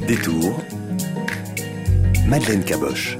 Détour, Madeleine Caboche.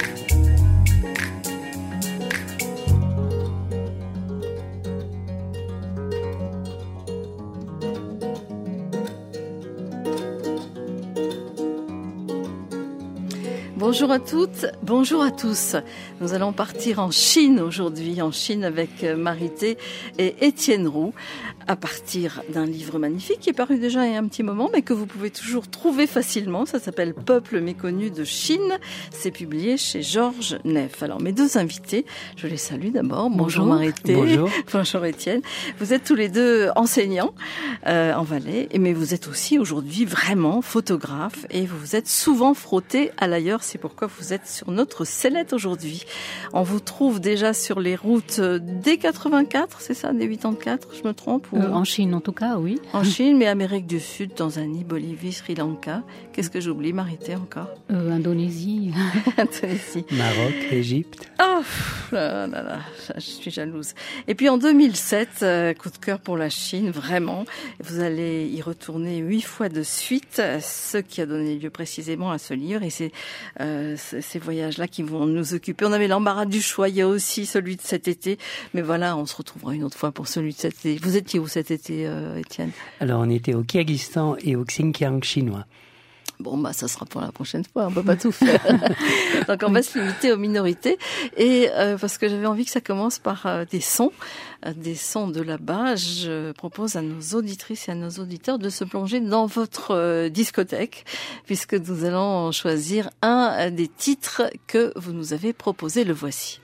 Bonjour à toutes, bonjour à tous. Nous allons partir en Chine aujourd'hui, en Chine avec Marité et Étienne Roux, à partir d'un livre magnifique qui est paru déjà il y a un petit moment, mais que vous pouvez toujours trouver facilement. Ça s'appelle Peuple méconnu de Chine. C'est publié chez Georges Neff. Alors mes deux invités, je les salue d'abord. Bonjour Marité. Bonjour. Bonjour Étienne. Vous êtes tous les deux enseignants en Valais, mais vous êtes aussi aujourd'hui vraiment photographe et vous vous êtes souvent frottés à l'ailleurs. C'est pourquoi vous êtes sur notre sellette aujourd'hui. On vous trouve déjà sur les routes des 84, c'est ça, des 84, je me trompe ou... En Chine en tout cas, oui. En Chine, mais Amérique du Sud, Tanzanie, Bolivie, Sri Lanka. Qu'est-ce que j'oublie, Marité, encore Indonésie. Indonésie. Maroc, Égypte. Oh là, je suis jalouse. Et puis en 2007, coup de cœur pour la Chine, vraiment. Vous allez y retourner 8 fois de suite, ce qui a donné lieu précisément à ce livre. Et c'est ces voyages-là qui vont nous occuper. On avait l'embarras du choix, il y a aussi celui de cet été. Mais voilà, on se retrouvera une autre fois pour celui de cet été. Vous étiez où cet été, Étienne ? Alors on était au Kyrgyzstan et au Xinjiang chinois. Bon, ça sera pour la prochaine fois, on peut pas tout faire. Donc on va se limiter aux minorités. Et parce que j'avais envie que ça commence par des sons de là-bas, je propose à nos auditrices et à nos auditeurs de se plonger dans votre discothèque, puisque nous allons choisir un des titres que vous nous avez proposé. Le voici.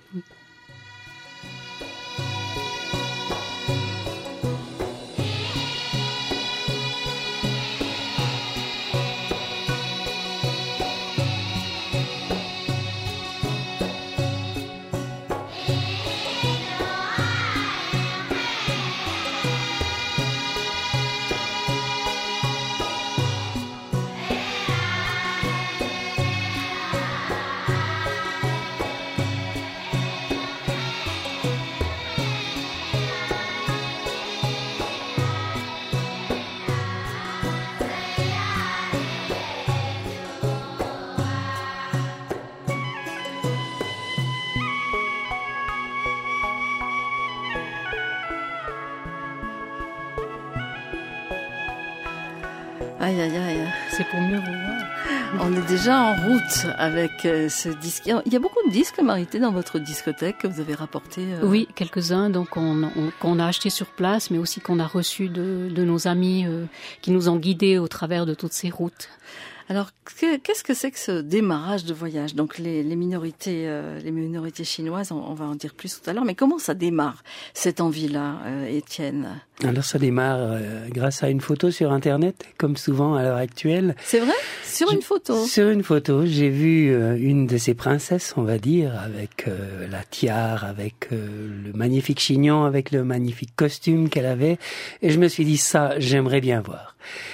Aïe, aïe, aïe. C'est pour mieux vous voir. On est déjà en route avec ce disque. Il y a beaucoup de disques, Marité, dans votre discothèque que vous avez rapportés. Oui, quelques-uns donc qu'on a achetés sur place, mais aussi qu'on a reçus de nos amis qui nous ont guidés au travers de toutes ces routes. Alors, qu'est-ce que c'est que ce démarrage de voyage ? Donc, les minorités chinoises, on va en dire plus tout à l'heure. Mais comment ça démarre, cette envie-là, Étienne ? Alors, ça démarre grâce à une photo sur Internet, comme souvent à l'heure actuelle. C'est vrai ? Sur une photo ? Sur une photo, j'ai vu une de ces princesses, on va dire, avec la tiare, avec le magnifique chignon, avec le magnifique costume qu'elle avait. Et je me suis dit, ça, j'aimerais bien voir.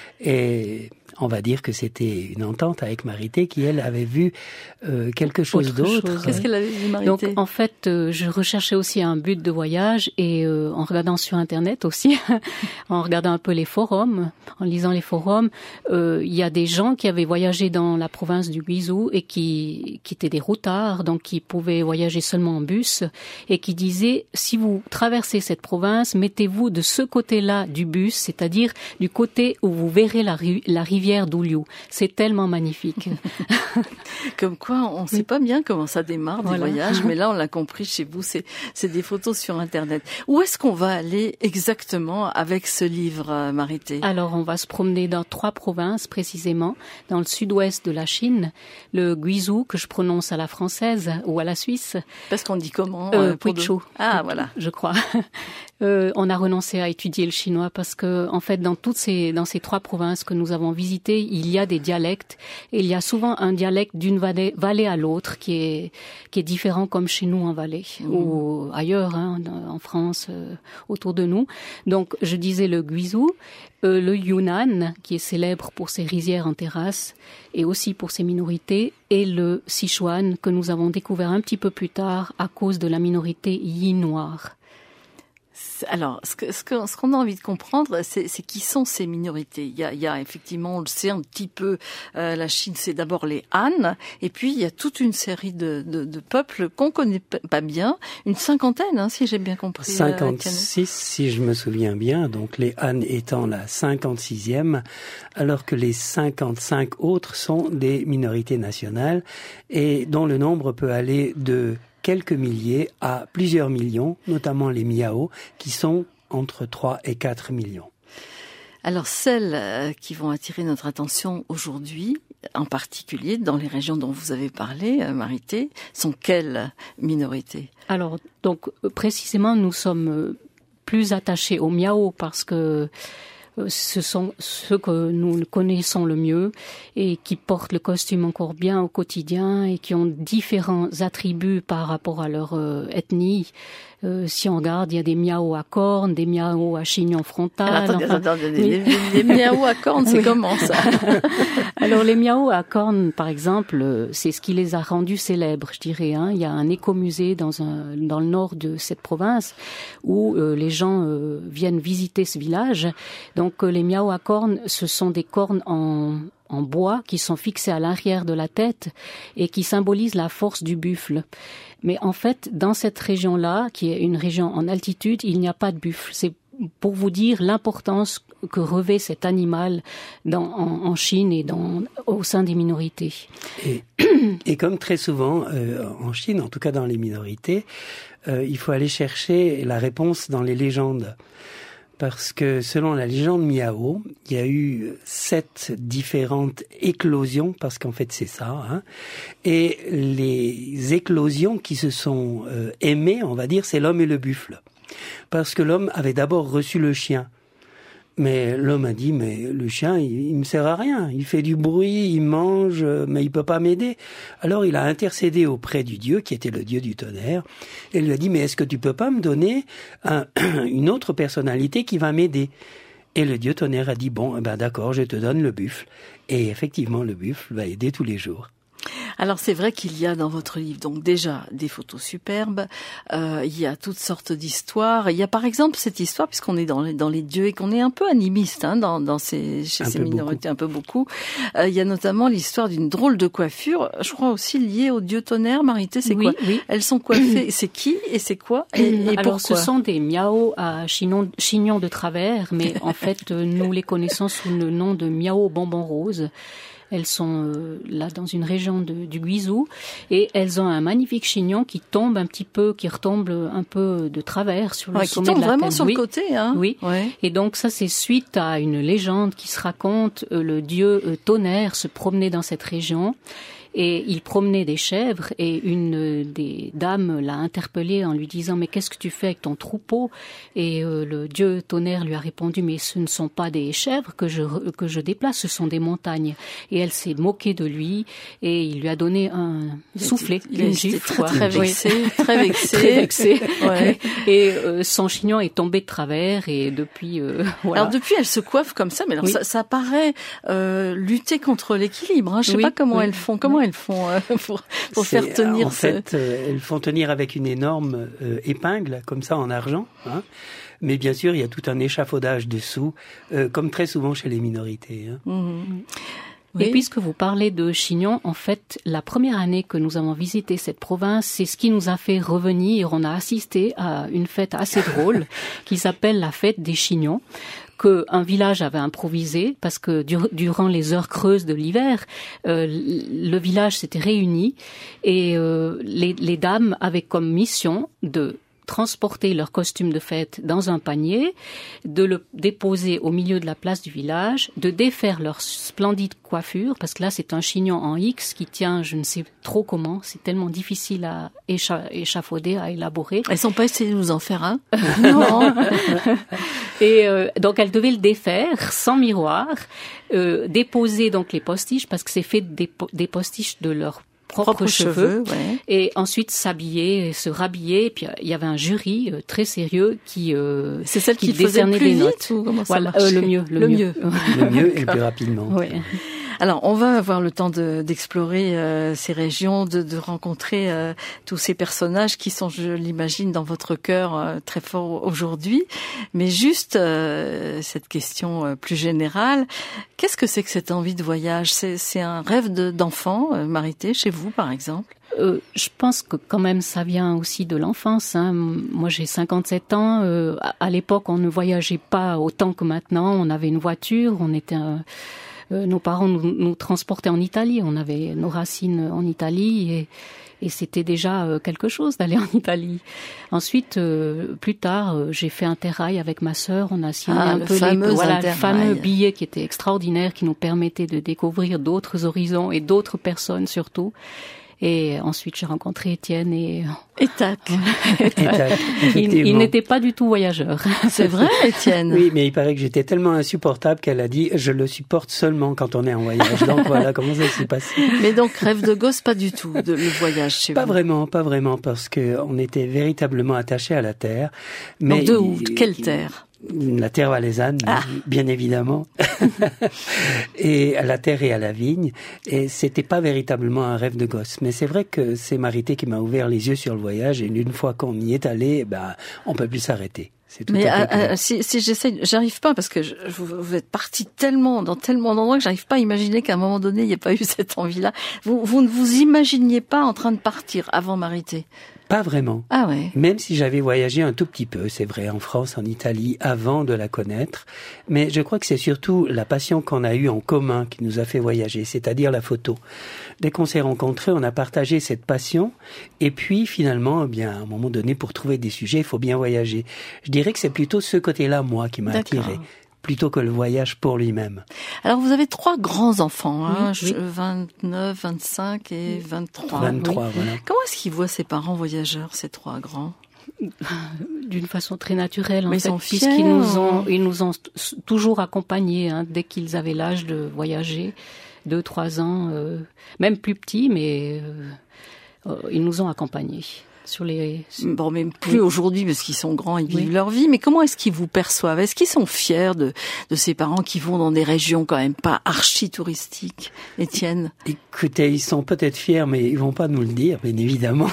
Et on va dire que c'était une entente avec Marité qui, elle, avait vu quelque chose d'autre. Qu'est-ce qu'elle avait vu, Marité ? Donc, en fait, je recherchais aussi un but de voyage et en regardant sur Internet aussi, en regardant un peu les forums, en lisant les forums, il y a des gens qui avaient voyagé dans la province du Guizhou et qui étaient des routards, donc qui pouvaient voyager seulement en bus et qui disaient, si vous traversez cette province, mettez-vous de ce côté-là du bus, c'est-à-dire du côté où vous verrez la rivière d'Ouliou. C'est tellement magnifique. Comme quoi, on ne sait pas bien comment ça démarre des voyages, mais là, on l'a compris chez vous, c'est des photos sur Internet. Où est-ce qu'on va aller exactement avec ce livre, Marité ? Alors, on va se promener dans 3 provinces, précisément, dans le sud-ouest de la Chine, le Guizhou, que je prononce à la française ou à la suisse. Parce qu'on dit comment Puichou. Ah, voilà. Je crois. On a renoncé à étudier le chinois parce que, en fait, dans ces 3 provinces que nous avons visitées, il y a des dialectes et il y a souvent un dialecte d'une vallée à l'autre qui est différent, comme chez nous en Valais ou ailleurs, en France, autour de nous. Donc, je disais le Guizhou, le Yunnan, qui est célèbre pour ses rizières en terrasse et aussi pour ses minorités, et le Sichuan, que nous avons découvert un petit peu plus tard à cause de la minorité Yi noire. Alors, ce qu'on a envie de comprendre, c'est qui sont ces minorités. Il y a effectivement, on le sait un petit peu, la Chine, c'est d'abord les Han, et puis il y a toute une série de peuples qu'on connaît pas bien, une cinquantaine, si j'ai bien compris. 56, si je me souviens bien, donc les Han étant la 56e, alors que les 55 autres sont des minorités nationales, et dont le nombre peut aller de quelques milliers à plusieurs millions, notamment les Miao, qui sont entre 3 et 4 millions. Alors celles qui vont attirer notre attention aujourd'hui, en particulier dans les régions dont vous avez parlé, Marité, sont quelles minorités? Alors, donc précisément, nous sommes plus attachés aux Miao parce que ce sont ceux que nous connaissons le mieux et qui portent le costume encore bien au quotidien et qui ont différents attributs par rapport à leur ethnie. Si on regarde, il y a des Miao à cornes, des Miao à chignon frontal. Attendez, les Miao à cornes, c'est comment ça? Alors les Miao à cornes, par exemple, c'est ce qui les a rendus célèbres, je dirais. Il y a un écomusée dans le nord de cette province où les gens viennent visiter ce village. Donc les Miao à cornes, ce sont des cornes en bois qui sont fixées à l'arrière de la tête et qui symbolisent la force du buffle. Mais en fait, dans cette région-là, qui est une région en altitude, il n'y a pas de buffle. C'est pour vous dire l'importance que revêt cet animal en Chine et au sein des minorités. Et comme très souvent en Chine, en tout cas dans les minorités, il faut aller chercher la réponse dans les légendes. Parce que selon la légende Miao, il y a eu 7 différentes éclosions, parce qu'en fait c'est ça, et les éclosions qui se sont aimées, on va dire, c'est l'homme et le buffle. Parce que l'homme avait d'abord reçu le chien. Mais l'homme a dit, mais le chien, il me sert à rien. Il fait du bruit, il mange, mais il peut pas m'aider. Alors il a intercédé auprès du dieu, qui était le dieu du tonnerre, et il lui a dit, mais est-ce que tu peux pas me donner une autre personnalité qui va m'aider? Et le dieu tonnerre a dit, bon, d'accord, je te donne le buffle. Et effectivement, le buffle va aider tous les jours. Alors c'est vrai qu'il y a dans votre livre donc déjà des photos superbes, il y a toutes sortes d'histoires. Il y a par exemple cette histoire, puisqu'on est dans les dieux et qu'on est un peu animiste chez ces minorités, un peu beaucoup. Il y a notamment l'histoire d'une drôle de coiffure, je crois aussi liée au dieu tonnerre. Marité, c'est quoi? Oui. Elles sont coiffées, c'est qui et c'est quoi et alors pourquoi? Ce sont des Miao à chignon de travers, mais en fait nous les connaissons sous le nom de Miao bonbon rose. Elles sont là dans une région du Guizhou et elles ont un magnifique chignon qui tombe un petit peu, qui retombe un peu de travers sur le sommet de la tête. Qui tombe vraiment sur le côté, Oui. Ouais. Et donc ça c'est suite à une légende qui se raconte. Le dieu tonnerre se promenait dans cette région. Et il promenait des chèvres et une des dames l'a interpellé en lui disant « Mais qu'est-ce que tu fais avec ton troupeau ?» Et le dieu tonnerre lui a répondu « Mais ce ne sont pas des chèvres que je déplace, ce sont des montagnes. » Et elle s'est moquée de lui et il lui a donné un soufflet, une gifle. Très vexé, très vexé. Très vexé. Ouais. Et son chignon est tombé de travers et depuis... voilà. Alors depuis, elle se coiffe comme ça, mais alors ça paraît lutter contre l'équilibre. Je sais pas comment elles font. Comment elles font pour faire tenir elles font tenir avec une énorme épingle, comme ça, en argent. Mais bien sûr, il y a tout un échafaudage dessous, comme très souvent chez les minorités. Et puisque vous parlez de chignon, en fait, la première année que nous avons visité cette province, c'est ce qui nous a fait revenir. On a assisté à une fête assez drôle qui s'appelle la fête des chignons, qu'un village avait improvisé parce que durant les heures creuses de l'hiver, le village s'était réuni et les dames avaient comme mission de transporter leur costume de fête dans un panier, de le déposer au milieu de la place du village, de défaire leur splendide coiffure, parce que là c'est un chignon en X qui tient je ne sais trop comment, c'est tellement difficile à échafauder, à élaborer. Elles sont pas essayées de nous en faire un? Non. Et donc elles devaient le défaire sans miroir, déposer donc les postiches, parce que c'est fait des postiches de leur propres cheveux, et ensuite s'habiller, se rhabiller. Et puis il y avait un jury très sérieux qui c'est celle qui décernait faisait plus des vite notes. Ou comment ça le mieux le mieux et le plus rapidement. Ouais. Alors, on va avoir le temps d'explorer ces régions, de rencontrer tous ces personnages qui sont, je l'imagine, dans votre cœur très fort aujourd'hui. Mais juste cette question plus générale, qu'est-ce que c'est que cette envie de voyage ? C'est un rêve d'enfant, Marité, chez vous, par exemple ? Je pense que quand même ça vient aussi de l'enfance. Moi j'ai 57 ans. À l'époque on ne voyageait pas autant que maintenant. On avait une voiture, nos parents nous transportaient en Italie. On avait nos racines en Italie et c'était déjà quelque chose d'aller en Italie. Ensuite, plus tard, j'ai fait Interrail avec ma sœur. On a signé un peu le fameux billet qui était extraordinaire, qui nous permettait de découvrir d'autres horizons et d'autres personnes surtout. Et ensuite, j'ai rencontré Étienne et Tac. Il n'était pas du tout voyageur. C'est vrai, Étienne. Oui, mais il paraît que j'étais tellement insupportable qu'elle a dit « je le supporte seulement quand on est en voyage ». Donc voilà comment ça s'est passé. Mais donc, rêve de gosse, pas du tout, le voyage chez vous. Pas vraiment, parce que on était véritablement attachés à la terre. Mais donc de où ? Quelle terre ? La terre valaisanne, bien évidemment, et à la terre et à la vigne. Et c'était pas véritablement un rêve de gosse. Mais c'est vrai que c'est Marité qui m'a ouvert les yeux sur le voyage. Et une fois qu'on y est allé, on peut plus s'arrêter. Mais si j'essaye, j'arrive pas parce que vous êtes parti dans tellement d'endroits que j'arrive pas à imaginer qu'à un moment donné il n'y ait pas eu cette envie-là. Vous ne vous imaginiez pas en train de partir avant Marité ? Pas vraiment. Ah ouais. Même si j'avais voyagé un tout petit peu, c'est vrai, en France, en Italie, avant de la connaître. Mais je crois que c'est surtout la passion qu'on a eue en commun qui nous a fait voyager, c'est-à-dire la photo. Dès qu'on s'est rencontrés, on a partagé cette passion. Et puis, finalement, à un moment donné, pour trouver des sujets, il faut bien voyager. Je dirais que c'est plutôt ce côté-là, moi, qui m'a attiré, plutôt que le voyage pour lui-même. Alors, vous avez 3 grands-enfants, oui. 29, 25 et 23. 23, oui. Voilà. Comment est-ce qu'ils voient ses parents voyageurs, ces 3 grands ? D'une façon très naturelle, mais en fait, puisqu'ils nous ont toujours accompagnés, dès qu'ils avaient l'âge de voyager, 2-3 ans, même plus petits, mais ils nous ont accompagnés. Bon, mais plus aujourd'hui parce qu'ils sont grands, ils vivent leur vie. Mais comment est-ce qu'ils vous perçoivent ? Est-ce qu'ils sont fiers de ces parents qui vont dans des régions quand même pas archi touristiques, Étienne ? Écoutez, ils sont peut-être fiers, mais ils vont pas nous le dire, bien évidemment.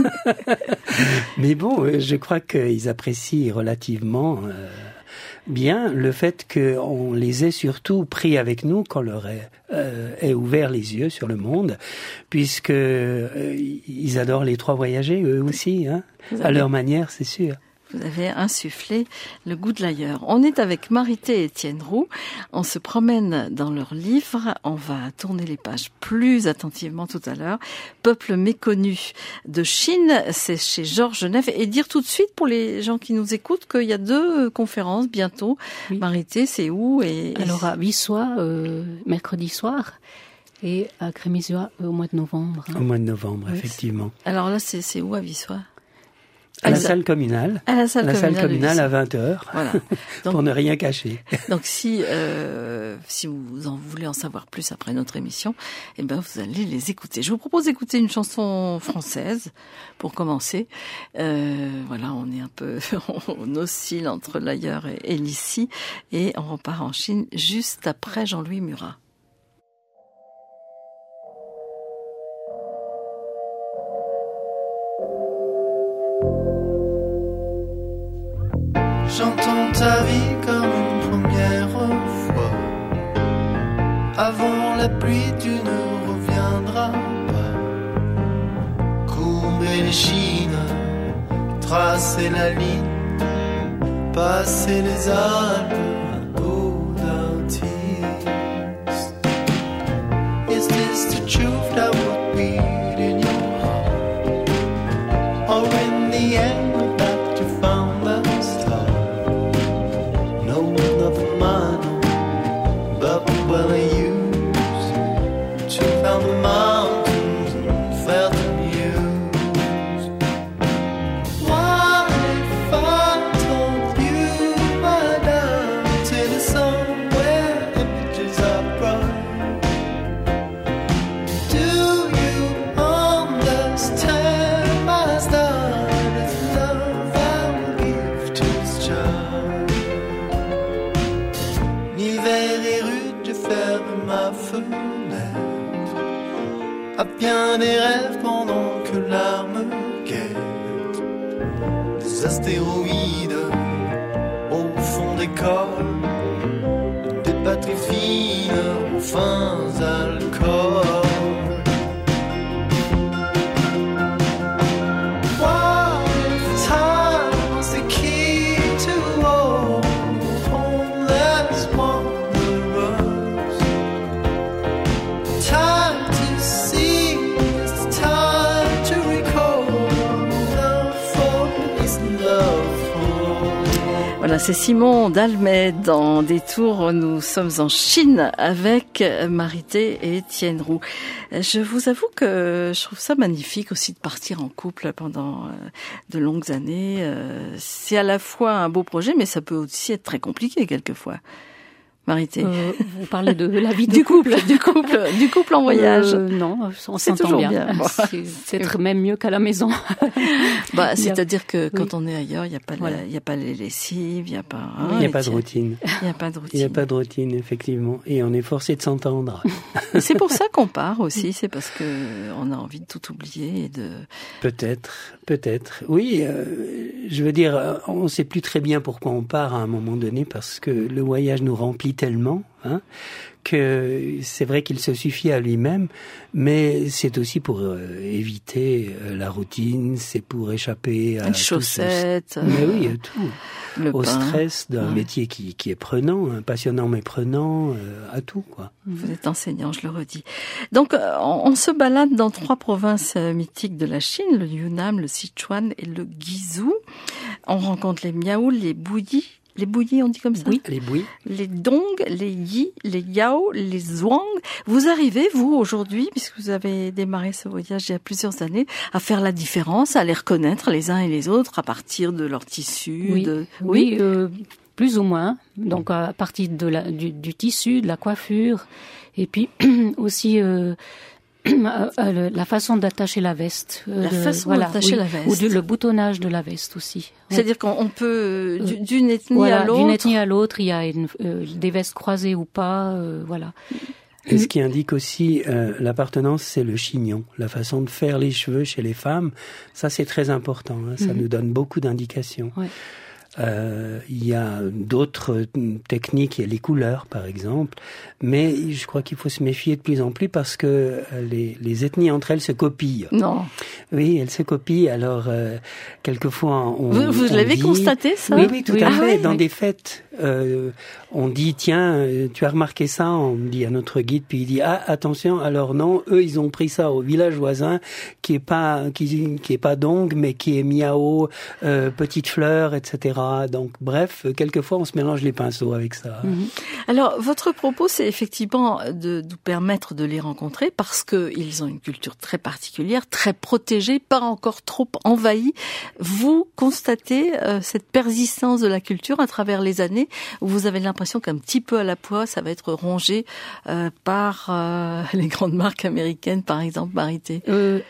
Mais bon, je crois qu'ils apprécient relativement bien le fait qu'on les ait surtout pris avec nous, qu'on leur ait ouvert les yeux sur le monde, puisque ils adorent les 3 voyager, eux aussi, à leur manière, c'est sûr. Vous avez insufflé le goût de l'ailleurs. On est avec Marité et Étienne Roux. On se promène dans leur livre. On va tourner les pages plus attentivement tout à l'heure. Peuple méconnu de Chine, c'est chez Georges Genève. Et dire tout de suite pour les gens qui nous écoutent qu'il y a 2 conférences bientôt. Oui. Marité, c'est où Alors à Vissois, mercredi soir. Et à Crémisois au mois de novembre. Au mois de novembre, oui, effectivement. Alors là, c'est où à Vissois ? À la salle communale. À la salle communale à 20h. Voilà. Donc, pour ne rien cacher. Donc si vous en voulez en savoir plus après notre émission, vous allez les écouter. Je vous propose d'écouter une chanson française pour commencer. Voilà, on est un peu, on oscille entre l'ailleurs et l'ici, et on repart en Chine juste après Jean-Louis Murat. J'entends ta vie comme une première fois. Avant la pluie, tu ne reviendras pas. Courber les chines, tracer la ligne, passer les Alpes à dos d'un tigre. Is this the truth that would beat in your heart? Or in the end that you found the star? Nothing minor, but well used to found the mountains and felt amused. What if I told you my love till the sun where images are bright? Do you understand my style? It's love I will give to this child. ma fenêtre, à bien des rêves pendant que l'âme guette des astéroïdes au fond des cols, des batteries fines aux fins alcools. Voilà, c'est Simon Dalmet dans Détour. Nous sommes en Chine avec Marité et Étienne Roux. Je vous avoue que je trouve ça magnifique aussi de partir en couple pendant de longues années. C'est à la fois un beau projet, mais ça peut aussi être très compliqué quelquefois. Marité. Vous parlez de la vie du couple. Du couple en voyage. Non, on s'entend bien. Bon. C'est même mieux qu'à la maison. C'est-à-dire que quand on est ailleurs, il y a pas les lessives, il y a pas. Il n'y a pas de routine. Il n'y a pas de routine. Il n'y a pas de routine, effectivement, et on est forcé de s'entendre. C'est pour ça qu'on part aussi. C'est parce que on a envie de tout oublier et de. Peut-être. Oui, je veux dire, on ne sait plus très bien pourquoi on part à un moment donné, parce que le voyage nous remplit tellement, que c'est vrai qu'il se suffit à lui-même, mais c'est aussi pour éviter la routine, c'est pour échapper à une chaussette, mais oui, à tout, au stress d'un métier qui est prenant, passionnant mais prenant, à tout quoi. Vous êtes enseignant, je le redis. Donc on se balade dans 3 provinces mythiques de la Chine, le Yunnan, le Sichuan et le Guizhou. On rencontre les Miao, les Bouyi. Les Bouyi, on dit comme ça? Oui, les Bouyi. Les Dong, les Yi, les Yao, les Zhuang. Vous arrivez, vous, aujourd'hui, puisque vous avez démarré ce voyage il y a plusieurs années, à faire la différence, à les reconnaître les uns et les autres à partir de leur tissu. Oui, plus ou moins. Donc, à partir du tissu, de la coiffure, et puis aussi... la façon d'attacher la veste. La veste. Ou le boutonnage de la veste aussi. C'est-à-dire qu'on peut, d'une ethnie à l'autre. D'une ethnie à l'autre, il y a des vestes croisées ou pas, voilà. Et ce qui indique aussi l'appartenance, c'est le chignon. La façon de faire les cheveux chez les femmes, ça c'est très important. Ça nous donne beaucoup d'indications. Ouais. Il y a d'autres techniques, il y a les couleurs par exemple, mais je crois qu'il faut se méfier de plus en plus parce que les ethnies entre elles se copient. Non. Oui, elles se copient, alors quelquefois Vous l'avez constaté ça? Oui, tout à fait. Dans des fêtes, on dit tiens, tu as remarqué ça? On dit à notre guide, puis il dit attention, alors non, eux ils ont pris ça au village voisin qui est pas Dong mais qui est Miao, petite fleur, etc. Donc bref, quelquefois on se mélange les pinceaux avec ça. Alors votre propos c'est effectivement de nous permettre de les rencontrer parce que ils ont une culture très particulière, très protégée, pas encore trop envahie. Vous constatez cette persistance de la culture à travers les années où vous avez l'impression qu'un petit peu à la fois ça va être rongé par les grandes marques américaines par exemple, Marité.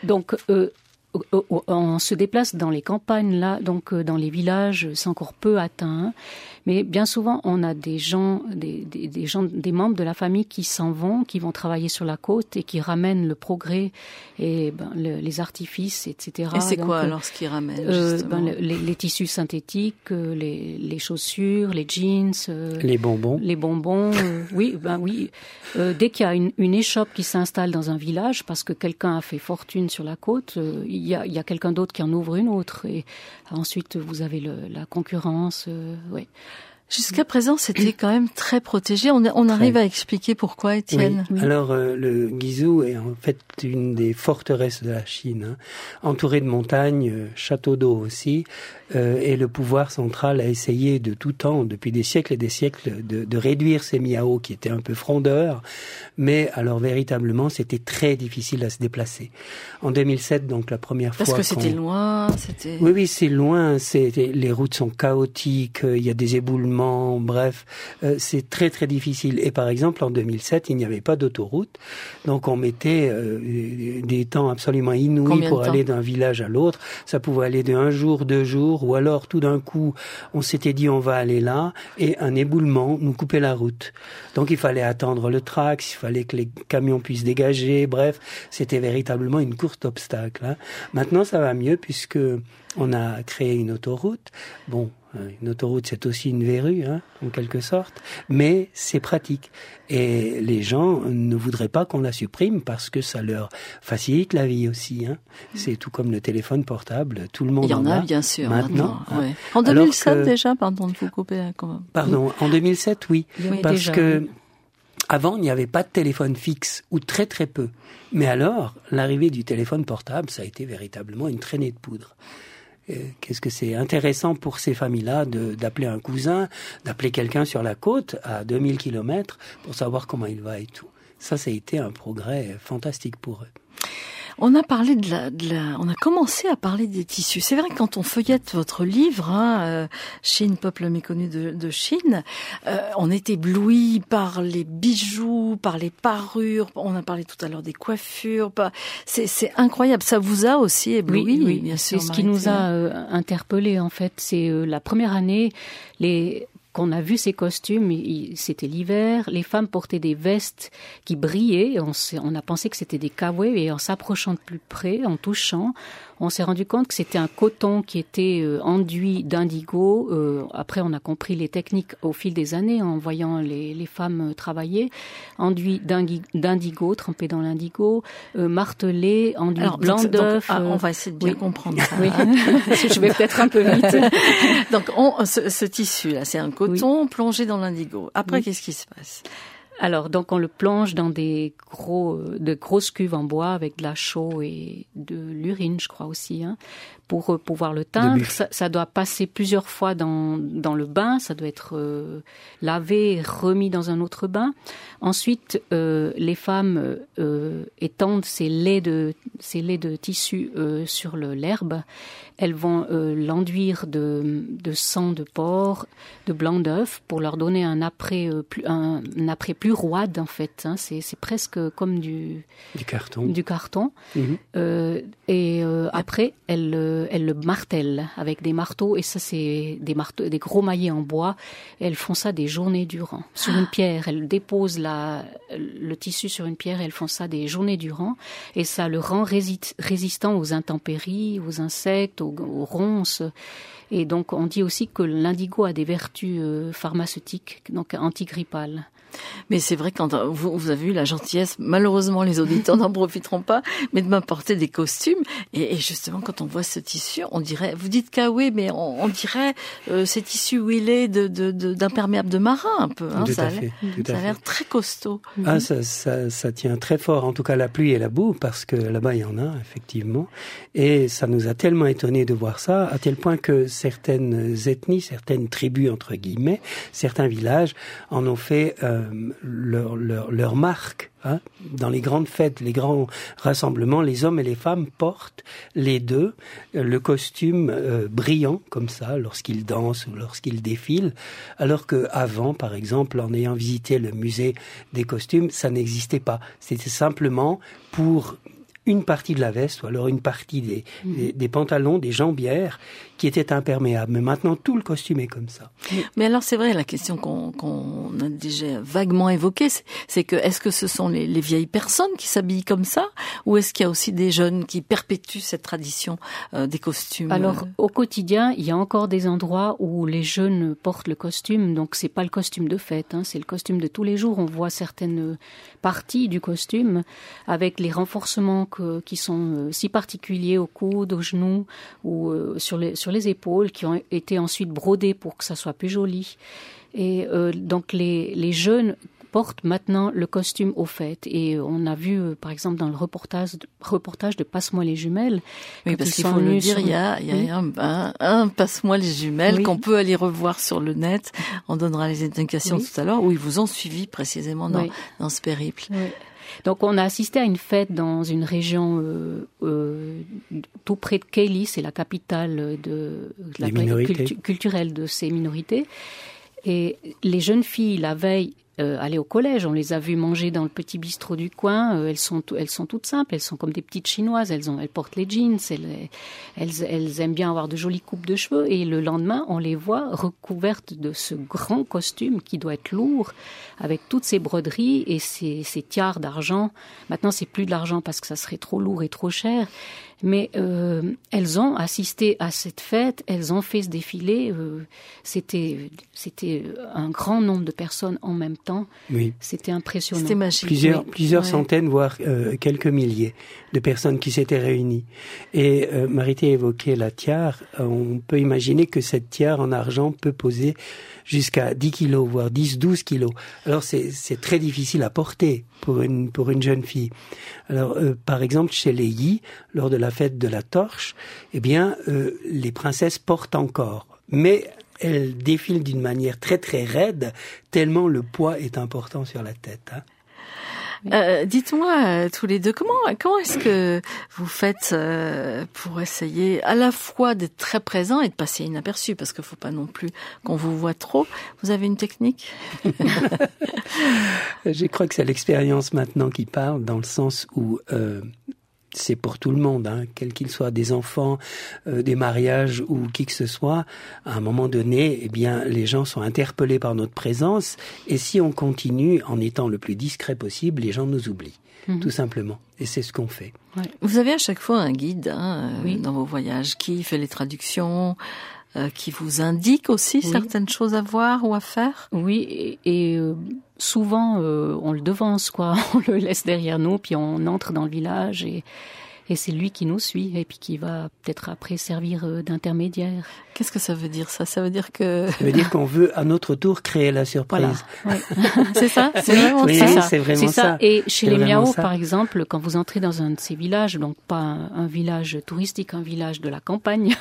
On se déplace dans les campagnes, là, donc dans les villages, c'est encore peu atteint. Mais bien souvent, on a des gens, des membres de la famille qui s'en vont, qui vont travailler sur la côte et qui ramènent le progrès et les artifices, etc. Et c'est donc, quoi alors ce qu'ils ramènent justement les tissus synthétiques, les chaussures, les jeans, les bonbons. Les bonbons, oui. Dès qu'il y a une échoppe qui s'installe dans un village, parce que quelqu'un a fait fortune sur la côte, il y a quelqu'un d'autre qui en ouvre une autre et ensuite vous avez la concurrence, ouais. Jusqu'à présent, c'était quand même très protégé. On arrive à expliquer pourquoi, Étienne. Oui. Alors, le Guizhou est en fait une des forteresses de la Chine, entourée de montagnes, châteaux d'eau aussi, et le pouvoir central a essayé de tout temps, depuis des siècles et des siècles, de réduire ces Miao qui étaient un peu frondeurs, mais alors véritablement, c'était très difficile à se déplacer. En 2007, donc la première fois... Parce que c'était loin, Oui, c'est loin, les routes sont chaotiques, il y a des éboulements, stationnement, bref, c'est très très difficile. Et par exemple, en 2007, il n'y avait pas d'autoroute, donc on mettait des temps absolument inouïs pour aller d'un village à l'autre. Ça pouvait aller de 1 jour, 2 jours, ou alors tout d'un coup, on s'était dit on va aller là, et un éboulement nous coupait la route. Donc il fallait attendre le Trax, il fallait que les camions puissent dégager, bref, c'était véritablement une course d'obstacles. Hein. Maintenant, ça va mieux puisque on a créé une autoroute. Bon, une autoroute, c'est aussi une verrue, hein, en quelque sorte, mais c'est pratique. Et les gens ne voudraient pas qu'on la supprime parce que ça leur facilite la vie aussi. Hein. C'est tout comme le téléphone portable, tout le monde en a. Il y en a, bien sûr, maintenant. Hein. Ouais. En 2007 déjà, pardon de vous couper. Pardon, en 2007, oui, parce déjà, que avant, il n'y avait pas de téléphone fixe, ou très très peu. Mais alors, l'arrivée du téléphone portable, ça a été véritablement une traînée de poudre. Qu'est-ce que c'est intéressant pour ces familles-là d'appeler un cousin, d'appeler quelqu'un sur la côte à 2000 km pour savoir comment il va et tout. Ça a été un progrès fantastique pour eux. On a parlé on a commencé à parler des tissus. C'est vrai que quand on feuillette votre livre, Chine, peuple méconnu de Chine, on est ébloui par les bijoux, par les parures. On a parlé tout à l'heure des coiffures. C'est incroyable. Ça vous a aussi ébloui, oui, bien sûr. C'est ce qui nous a interpellés en fait. C'est la première année qu'on a vu ces costumes, c'était l'hiver, les femmes portaient des vestes qui brillaient, on a pensé que c'était des kawaii, et en s'approchant de plus près, en touchant, on s'est rendu compte que c'était un coton qui était enduit d'indigo. Après, on a compris les techniques au fil des années en voyant les femmes travailler. Enduit d'indigo, trempé dans l'indigo, martelé, enduit blanc d'œuf. On va essayer de bien comprendre ça. Oui. Je vais peut-être un peu vite. Donc, ce tissu-là, c'est un coton plongé dans l'indigo. Après, qu'est-ce qui se passe ? Alors, donc, on le plonge dans de grosses cuves en bois avec de la chaux et de l'urine, je crois aussi, hein, pour pouvoir le teindre. Ça doit passer plusieurs fois dans le bain. Ça doit être lavé, remis dans un autre bain. Ensuite, les femmes étendent ces laits de tissu sur l'herbe. Elles vont l'enduire de sang de porc, de blanc d'œuf, pour leur donner un après plus roide en fait. Hein. C'est presque comme du carton. Mm-hmm. Après, elles le martèlent avec des marteaux, et ça c'est des gros maillets en bois. Elles font ça des journées durant sur une pierre. Elles déposent le tissu sur une pierre et elles font ça des journées durant, et ça le rend résistant aux intempéries, aux insectes, aux ronces. Et donc on dit aussi que l'indigo a des vertus pharmaceutiques, donc antigrippales. Mais c'est vrai, quand vous avez eu la gentillesse, malheureusement les auditeurs n'en profiteront pas, mais de m'apporter des costumes. Et justement, quand on voit ce tissu, on dirait, vous dites kawaii, mais on dirait ces tissus huilés d'imperméable de marin un peu. Hein, ça a l'air très costaud. Ah, ça tient très fort, en tout cas la pluie et la boue, parce que là-bas il y en a effectivement. Et ça nous a tellement étonnés de voir ça, à tel point que certaines ethnies, certaines tribus entre guillemets, certains villages en ont fait leur marque. Hein. Dans les grandes fêtes, les grands rassemblements, les hommes et les femmes portent les deux le costume brillant comme ça lorsqu'ils dansent ou lorsqu'ils défilent, alors que avant, par exemple, en ayant visité le musée des costumes, ça n'existait pas. C'était simplement pour une partie de la veste ou alors une partie des pantalons, des jambières qui étaient imperméables. Mais maintenant, tout le costume est comme ça. Mais alors, c'est vrai, la question qu'on a déjà vaguement évoquée, c'est que est-ce que ce sont les vieilles personnes qui s'habillent comme ça, ou est-ce qu'il y a aussi des jeunes qui perpétuent cette tradition des costumes? Alors, au quotidien, il y a encore des endroits où les jeunes portent le costume, donc c'est pas le costume de fête, hein, c'est le costume de tous les jours. On voit certaines parties du costume avec les renforcements qui sont si particuliers au coude, aux genoux ou sur les épaules, qui ont été ensuite brodés pour que ça soit plus joli. Et donc les jeunes portent maintenant le costume aux fêtes. Et on a vu, par exemple, dans le reportage de Passe-moi les jumelles. Oui, parce qu'il faut le dire, il y a un Passe-moi les jumelles qu'on peut aller revoir sur le net. On donnera les indications tout à l'heure, où ils vous ont suivi précisément dans ce périple. Oui. Donc on a assisté à une fête dans une région tout près de Keili, c'est la capitale culturelle de ces minorités. Et les jeunes filles, la veille, allaient au collège. On les a vues manger dans le petit bistrot du coin. Elles sont toutes simples. Elles sont comme des petites chinoises. Elles portent les jeans. Elles aiment bien avoir de jolies coupes de cheveux. Et le lendemain, on les voit recouvertes de ce grand costume qui doit être lourd, avec toutes ces broderies et ces tiares d'argent. Maintenant, c'est plus de l'argent parce que ça serait trop lourd et trop cher. Mais elles ont assisté à cette fête, elles ont fait ce défilé. C'était un grand nombre de personnes en même temps. Oui. C'était impressionnant. C'était magique. Plusieurs centaines, voire quelques milliers de personnes qui s'étaient réunies. Et Marité évoquait la tiare. On peut imaginer que cette tiare en argent peut peser jusqu'à 10 kilos, voire 10-12 kilos. Alors c'est très difficile à porter pour une jeune fille. Alors par exemple chez les Yi, lors de la fête de la torche, eh bien les princesses portent encore, mais elles défilent d'une manière très très raide, tellement le poids est important sur la tête. Hein. Dites-moi tous les deux, comment est-ce que vous faites pour essayer à la fois d'être très présent et de passer inaperçu, parce qu'il faut pas non plus qu'on vous voit trop. Vous avez une technique? Je crois que c'est l'expérience maintenant qui parle, dans le sens où c'est pour tout le monde, hein, quel qu'il soit, des enfants, des mariages ou qui que ce soit. À un moment donné, eh bien, les gens sont interpellés par notre présence, et si on continue en étant le plus discret possible, les gens nous oublient, tout simplement. Et c'est ce qu'on fait. Ouais. Vous avez à chaque fois un guide dans vos voyages qui fait les traductions, qui vous indique aussi certaines choses à voir ou à faire. Oui, et souvent on le devance, quoi. On le laisse derrière nous, puis on entre dans le village et c'est lui qui nous suit et puis qui va peut-être après servir d'intermédiaire. Qu'est-ce que ça veut dire, ça? Ça veut dire que... Ça veut dire qu'on veut à notre tour créer la surprise. Voilà. C'est ça? C'est vraiment ça. C'est vraiment ça. Et chez les Miao, par exemple, quand vous entrez dans un de ces villages, donc pas un village touristique, un village de la campagne,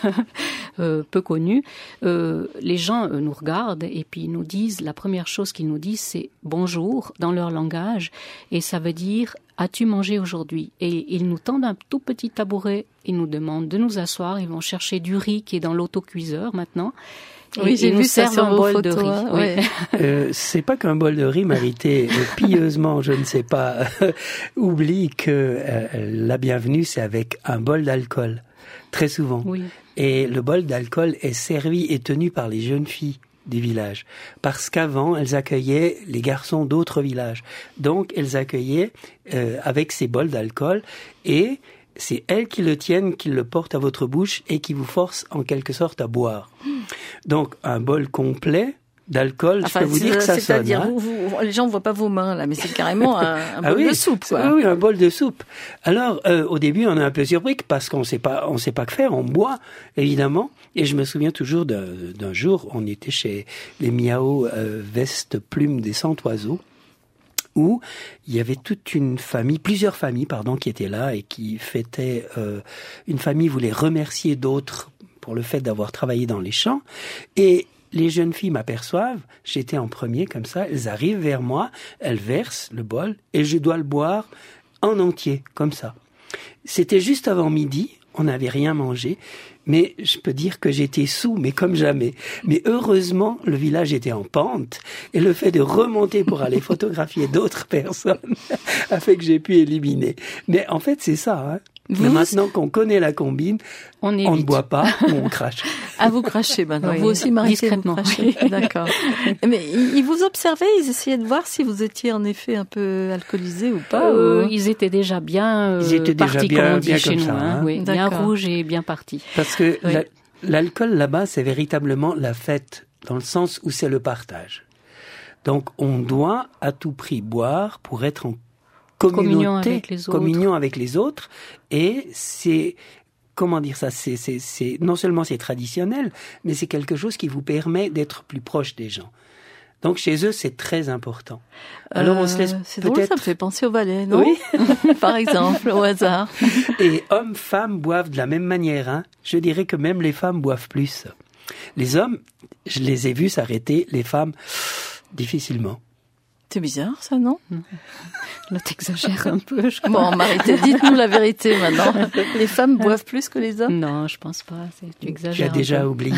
peu connu, les gens nous regardent et puis ils nous disent, la première chose qu'ils nous disent, c'est bonjour dans leur langage, et ça veut dire as-tu mangé aujourd'hui? Et ils nous tendent un tout petit tabouret, ils nous demandent de nous asseoir, ils vont chercher du riz qui est dans l'autocuiseur maintenant. Oui, j'ai vu ça sur vos photos. De riz. Ouais. C'est pas qu'un bol de riz, Marité. Pieusement, je ne sais pas, oublie que la bienvenue, c'est avec un bol d'alcool, très souvent. Oui. Et le bol d'alcool est servi et tenu par les jeunes filles du village, parce qu'avant elles accueillaient les garçons d'autres villages, donc elles accueillaient avec ces bols d'alcool, et c'est elles qui le tiennent, qui le portent à votre bouche et qui vous forcent en quelque sorte à boire. Donc un bol complet d'alcool, je peux vous dire que ça sonne. C'est-à-dire, les gens ne voient pas vos mains là, mais c'est carrément un bol de soupe, quoi. Oui, un bol de soupe. Alors, au début, on est un peu surpris parce qu'on sait pas que faire. On boit, évidemment. Et je me souviens toujours d'un jour, on était chez les Miao Veste Plume des 100 oiseaux, où il y avait toute une famille, plusieurs familles, qui étaient là et qui fêtaient. Une famille voulait remercier d'autres pour le fait d'avoir travaillé dans les champs, et les jeunes filles m'aperçoivent, j'étais en premier comme ça, elles arrivent vers moi, elles versent le bol et je dois le boire en entier, comme ça. C'était juste avant midi, on n'avait rien mangé, mais je peux dire que j'étais saoul, mais comme jamais. Mais heureusement, le village était en pente, et le fait de remonter pour aller photographier d'autres personnes a fait que j'ai pu éliminer. Mais en fait, c'est ça, hein. Mais maintenant qu'on connaît la combine, on ne boit pas ou on crache. Ah, vous crachez maintenant. Oui. Vous aussi, Marité, discrètement. Vous crachez. D'accord. Mais ils vous observaient, ils essayaient de voir si vous étiez en effet un peu alcoolisé ou pas. Ils étaient déjà bien partis, comme on dit chez nous. Hein. Oui, bien rouge et bien partis. Parce que l'alcool là-bas, c'est véritablement la fête, dans le sens où c'est le partage. Donc, on doit à tout prix boire pour être en communion avec les autres, et c'est, comment dire ça, c'est non seulement c'est traditionnel, mais c'est quelque chose qui vous permet d'être plus proche des gens. Donc chez eux, c'est très important. Alors on se laisse c'est peut-être... drôle, ça me fait penser au ballet, non? Oui. Par exemple, au hasard. Et hommes, femmes boivent de la même manière, hein. Je dirais que même les femmes boivent plus. Les hommes, je les ai vus s'arrêter, les femmes, difficilement. C'est bizarre, ça, non? Là, t'exagères un peu, je crois. Bon, Marité, dites-nous la vérité maintenant. Les femmes boivent plus que les hommes? Non, je pense pas. Tu exagères. Tu as déjà oublié.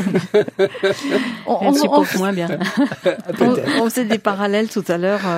On supporte moins bien. On faisait des parallèles tout à l'heure.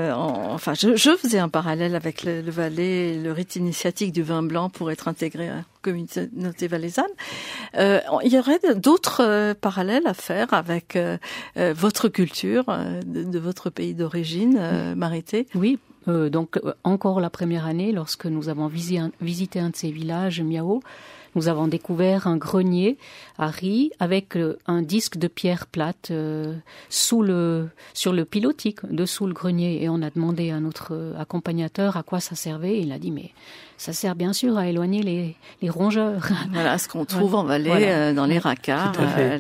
Je faisais un parallèle avec le Valais, le rite initiatique du vin blanc pour être intégré à la communauté valaisanne. Il y aurait d'autres parallèles à faire avec votre culture, de votre pays d'origine, Marité? Oui. Donc encore la première année, lorsque nous avons visité un de ces villages, Miao, nous avons découvert un grenier à riz avec un disque de pierre plate sur le pilotis dessous le grenier. Et on a demandé à notre accompagnateur à quoi ça servait. Et il a dit mais ça sert bien sûr à éloigner les rongeurs. Voilà ce qu'on trouve en Valais, dans les raccards,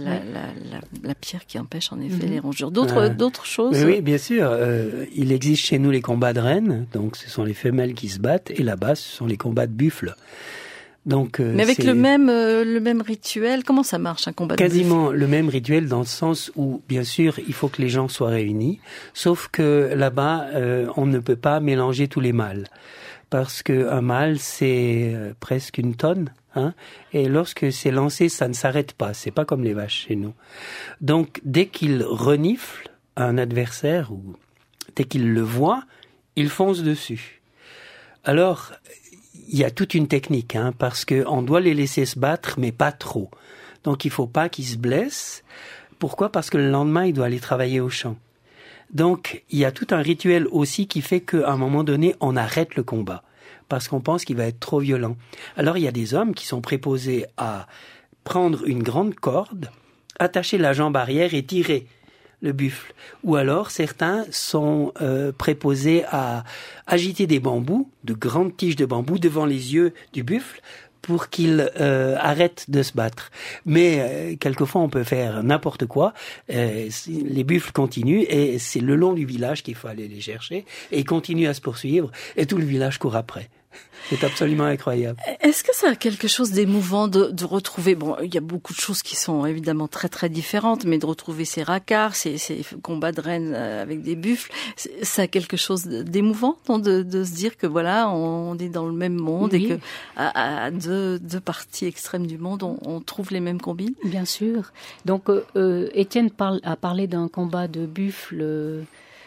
la pierre qui empêche en effet les rongeurs. D'autres choses? Oui, bien sûr. Il existe chez nous les combats de rennes, donc ce sont les femelles qui se battent, et là-bas ce sont les combats de buffles. Donc, mais avec le même rituel, comment ça marche un combat de buffle? Quasiment le même rituel dans le sens où, bien sûr, il faut que les gens soient réunis, sauf que là-bas, on ne peut pas mélanger tous les mâles, parce que un mâle c'est presque une tonne, hein, et lorsque c'est lancé, ça ne s'arrête pas. C'est pas comme les vaches chez nous. Donc, dès qu'il renifle un adversaire ou dès qu'il le voit, il fonce dessus. Alors, il y a toute une technique, hein, parce que on doit les laisser se battre, mais pas trop. Donc il faut pas qu'ils se blessent. Pourquoi? Parce que le lendemain, il doit aller travailler au champ. Donc il y a tout un rituel aussi qui fait qu'à un moment donné, on arrête le combat parce qu'on pense qu'il va être trop violent. Alors il y a des hommes qui sont préposés à prendre une grande corde, attacher la jambe arrière et tirer le buffle. Ou alors, certains sont préposés à agiter des bambous, de grandes tiges de bambou devant les yeux du buffle pour qu'il arrête de se battre. Mais quelquefois, on peut faire n'importe quoi. Les buffles continuent et c'est le long du village qu'il faut aller les chercher. Et ils continuent à se poursuivre et tout le village court après. C'est absolument incroyable. Est-ce que ça a quelque chose d'émouvant de retrouver, bon, il y a beaucoup de choses qui sont évidemment très très différentes, mais de retrouver ces raccards, ces combats de rennes avec des buffles, ça a quelque chose d'émouvant, de se dire que voilà, on est dans le même monde, oui. Et que à deux parties extrêmes du monde, on trouve les mêmes combines. Bien sûr. Donc Étienne a parlé d'un combat de buffles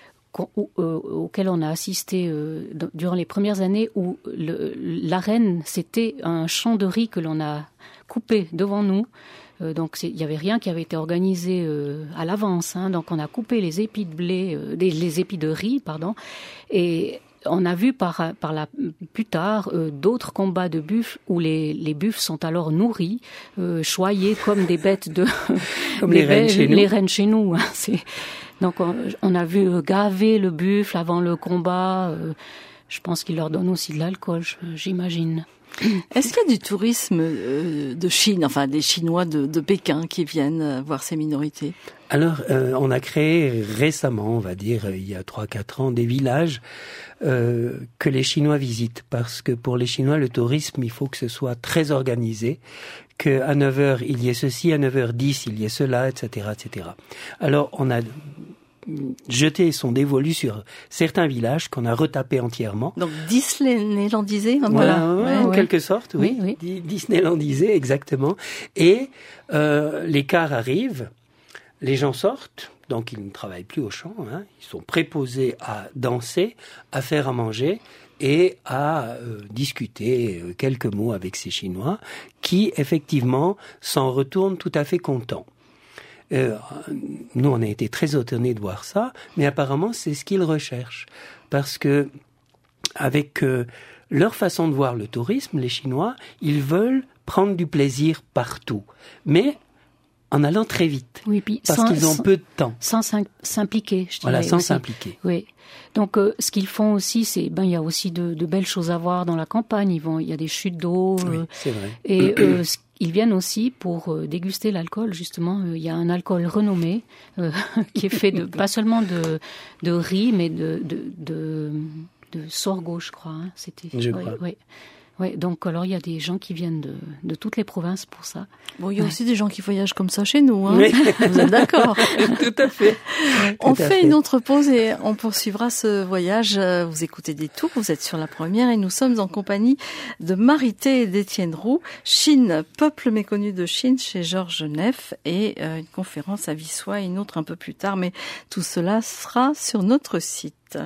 auquel on a assisté durant les premières années où l'arène, c'était un champ de riz que l'on a coupé devant nous. Donc il n'y avait rien qui avait été organisé à l'avance. Hein. Donc on a coupé les épis de blé, les épis de riz, pardon, et on a vu plus tard d'autres combats de buffles où les buffles sont alors nourris, choyés comme des bêtes comme les rennes chez nous. Les rennes chez nous. Hein. Donc on a vu gaver le buffle avant le combat. Je pense qu'ils leur donnent aussi de l'alcool, j'imagine. Est-ce qu'il y a du tourisme de Chine, enfin des Chinois de Pékin qui viennent voir ces minorités? Alors, on a créé récemment, on va dire, il y a 3-4 ans, des villages que les Chinois visitent. Parce que pour les Chinois, le tourisme, il faut que ce soit très organisé, qu'à 9h, il y ait ceci, à 9h10, il y ait cela, etc., etc. Alors, on a jeté son dévolu sur certains villages qu'on a retapés entièrement. Donc Disneylandisé, un peu. Voilà, en quelque sorte, oui. Disneylandisé, exactement. Et les cars arrivent, les gens sortent, donc ils ne travaillent plus au champ, hein, ils sont préposés à danser, à faire à manger et à discuter quelques mots avec ces Chinois qui, effectivement, s'en retournent tout à fait contents. Nous, on a été très étonnés de voir ça, mais apparemment, c'est ce qu'ils recherchent. Parce que, avec leur façon de voir le tourisme, les Chinois, ils veulent prendre du plaisir partout. Mais en allant très vite. Oui, puis parce qu'ils ont peu de temps. Sans s'impliquer, je dirais. Voilà, sans aussi. s'impliquer. Oui. Donc, ce qu'ils font aussi, c'est, il y a aussi de belles choses à voir dans la campagne. Il y a des chutes d'eau. Oui, c'est vrai. Et ils viennent aussi pour déguster l'alcool, justement. Il y a un alcool renommé qui est fait pas seulement de riz, mais de sorgho, je crois. Hein. Je crois. Oui. Oui, donc alors il y a des gens qui viennent de toutes les provinces pour ça. Bon, il y a aussi des gens qui voyagent comme ça chez nous, hein. Oui. Vous êtes d'accord? Tout à fait. On fait une autre pause et on poursuivra ce voyage. Vous écoutez Détour, vous êtes sur la première et nous sommes en compagnie de Marité et d'Étienne Roux. Chine, peuple méconnu de Chine chez Georges Neff et une conférence à Vissois et une autre un peu plus tard, mais tout cela sera sur notre site.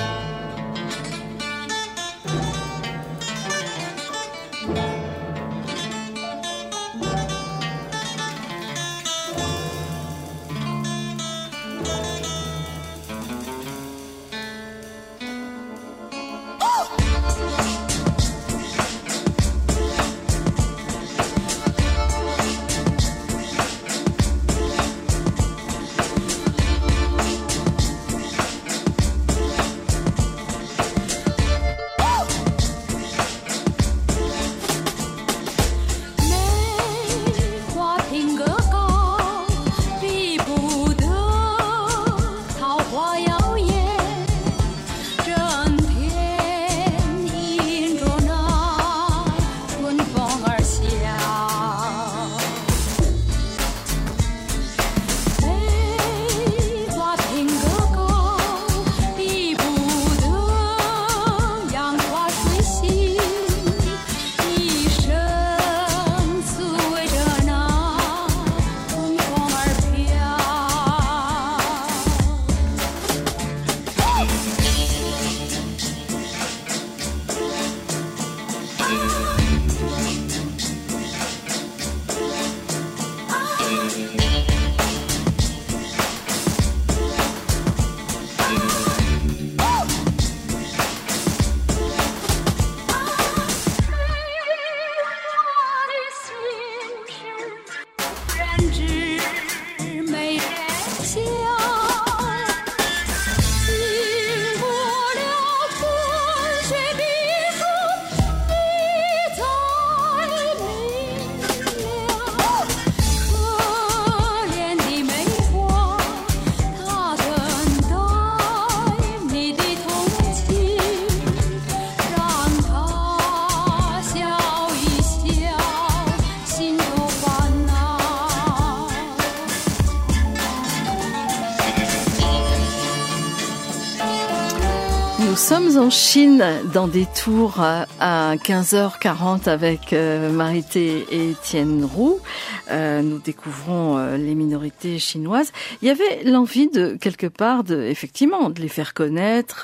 Nous sommes en Chine dans Détour à 15h40 avec Marité et Étienne Roux. Nous découvrons les minorités chinoises. Il y avait l'envie de quelque part effectivement de les faire connaître,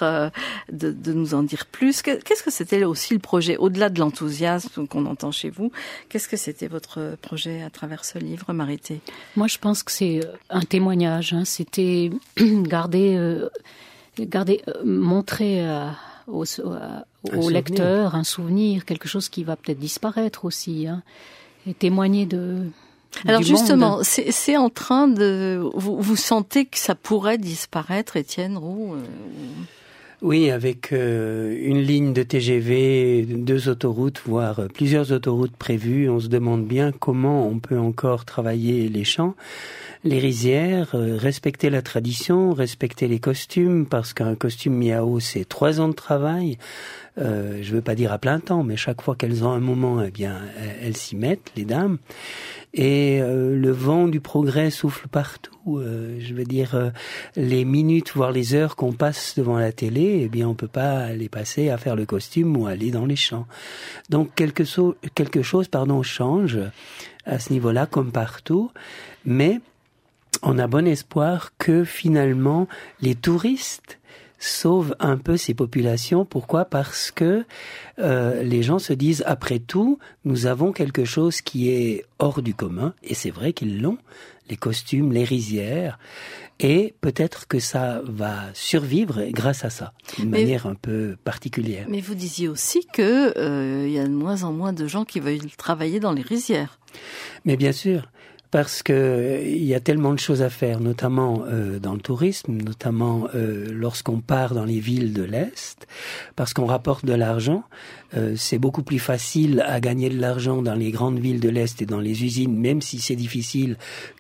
de nous en dire plus. Qu'est-ce que c'était aussi le projet au-delà de l'enthousiasme qu'on entend chez vous? Qu'est-ce que c'était votre projet à travers ce livre, Marité? Moi, je pense que c'est un témoignage. C'était montrer au lecteur un souvenir, quelque chose qui va peut-être disparaître aussi, et témoigner de. Alors du justement, monde. c'est en train de. Vous sentez que ça pourrait disparaître, Étienne Roux? Oui, avec une ligne de TGV, 2 autoroutes, voire plusieurs autoroutes prévues, on se demande bien comment on peut encore travailler les champs, les rizières, respecter la tradition, respecter les costumes, parce qu'un costume Miao, c'est 3 ans de travail. Je veux pas dire à plein temps, mais chaque fois qu'elles ont un moment, eh bien, elles s'y mettent, les dames. Et le vent du progrès souffle partout. Je veux dire, les minutes, voire les heures qu'on passe devant la télé, eh bien, on peut pas les passer à faire le costume ou aller dans les champs. Donc quelque chose, change à ce niveau-là, comme partout. Mais on a bon espoir que finalement les touristes sauvent un peu ces populations. Pourquoi? Parce que les gens se disent, après tout, nous avons quelque chose qui est hors du commun, et c'est vrai qu'ils l'ont, les costumes, les rizières, et peut-être que ça va survivre grâce à ça, d'une manière un peu particulière. Mais vous disiez aussi que y a de moins en moins de gens qui veulent travailler dans les rizières. Mais bien sûr. Parce que il y a tellement de choses à faire, notamment dans le tourisme, notamment lorsqu'on part dans les villes de l'Est, parce qu'on rapporte de l'argent. C'est beaucoup plus facile à gagner de l'argent dans les grandes villes de l'Est et dans les usines, même si c'est difficile,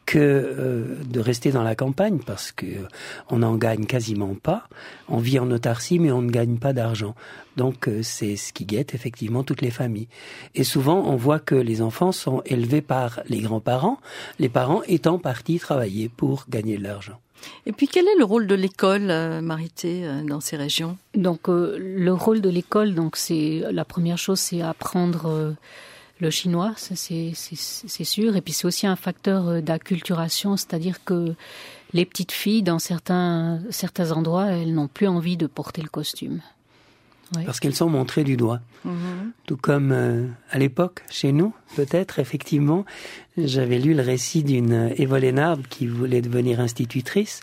que de rester dans la campagne, parce que on n'en gagne quasiment pas. On vit en autarcie, mais on ne gagne pas d'argent. Donc c'est ce qui guette effectivement toutes les familles. Et souvent, on voit que les enfants sont élevés par les grands-parents, les parents étant partis travailler pour gagner de l'argent. Et puis, quel est le rôle de l'école, Marité, dans ces régions ? Donc, le rôle de l'école, donc c'est la première chose, c'est apprendre le chinois, ça, c'est sûr. Et puis, c'est aussi un facteur d'acculturation, c'est-à-dire que les petites filles, dans certains endroits, elles n'ont plus envie de porter le costume. Ouais. Parce qu'elles sont montrées du doigt. Tout comme à l'époque, chez nous, peut-être, effectivement, j'avais lu le récit d'une Éva Lénard qui voulait devenir institutrice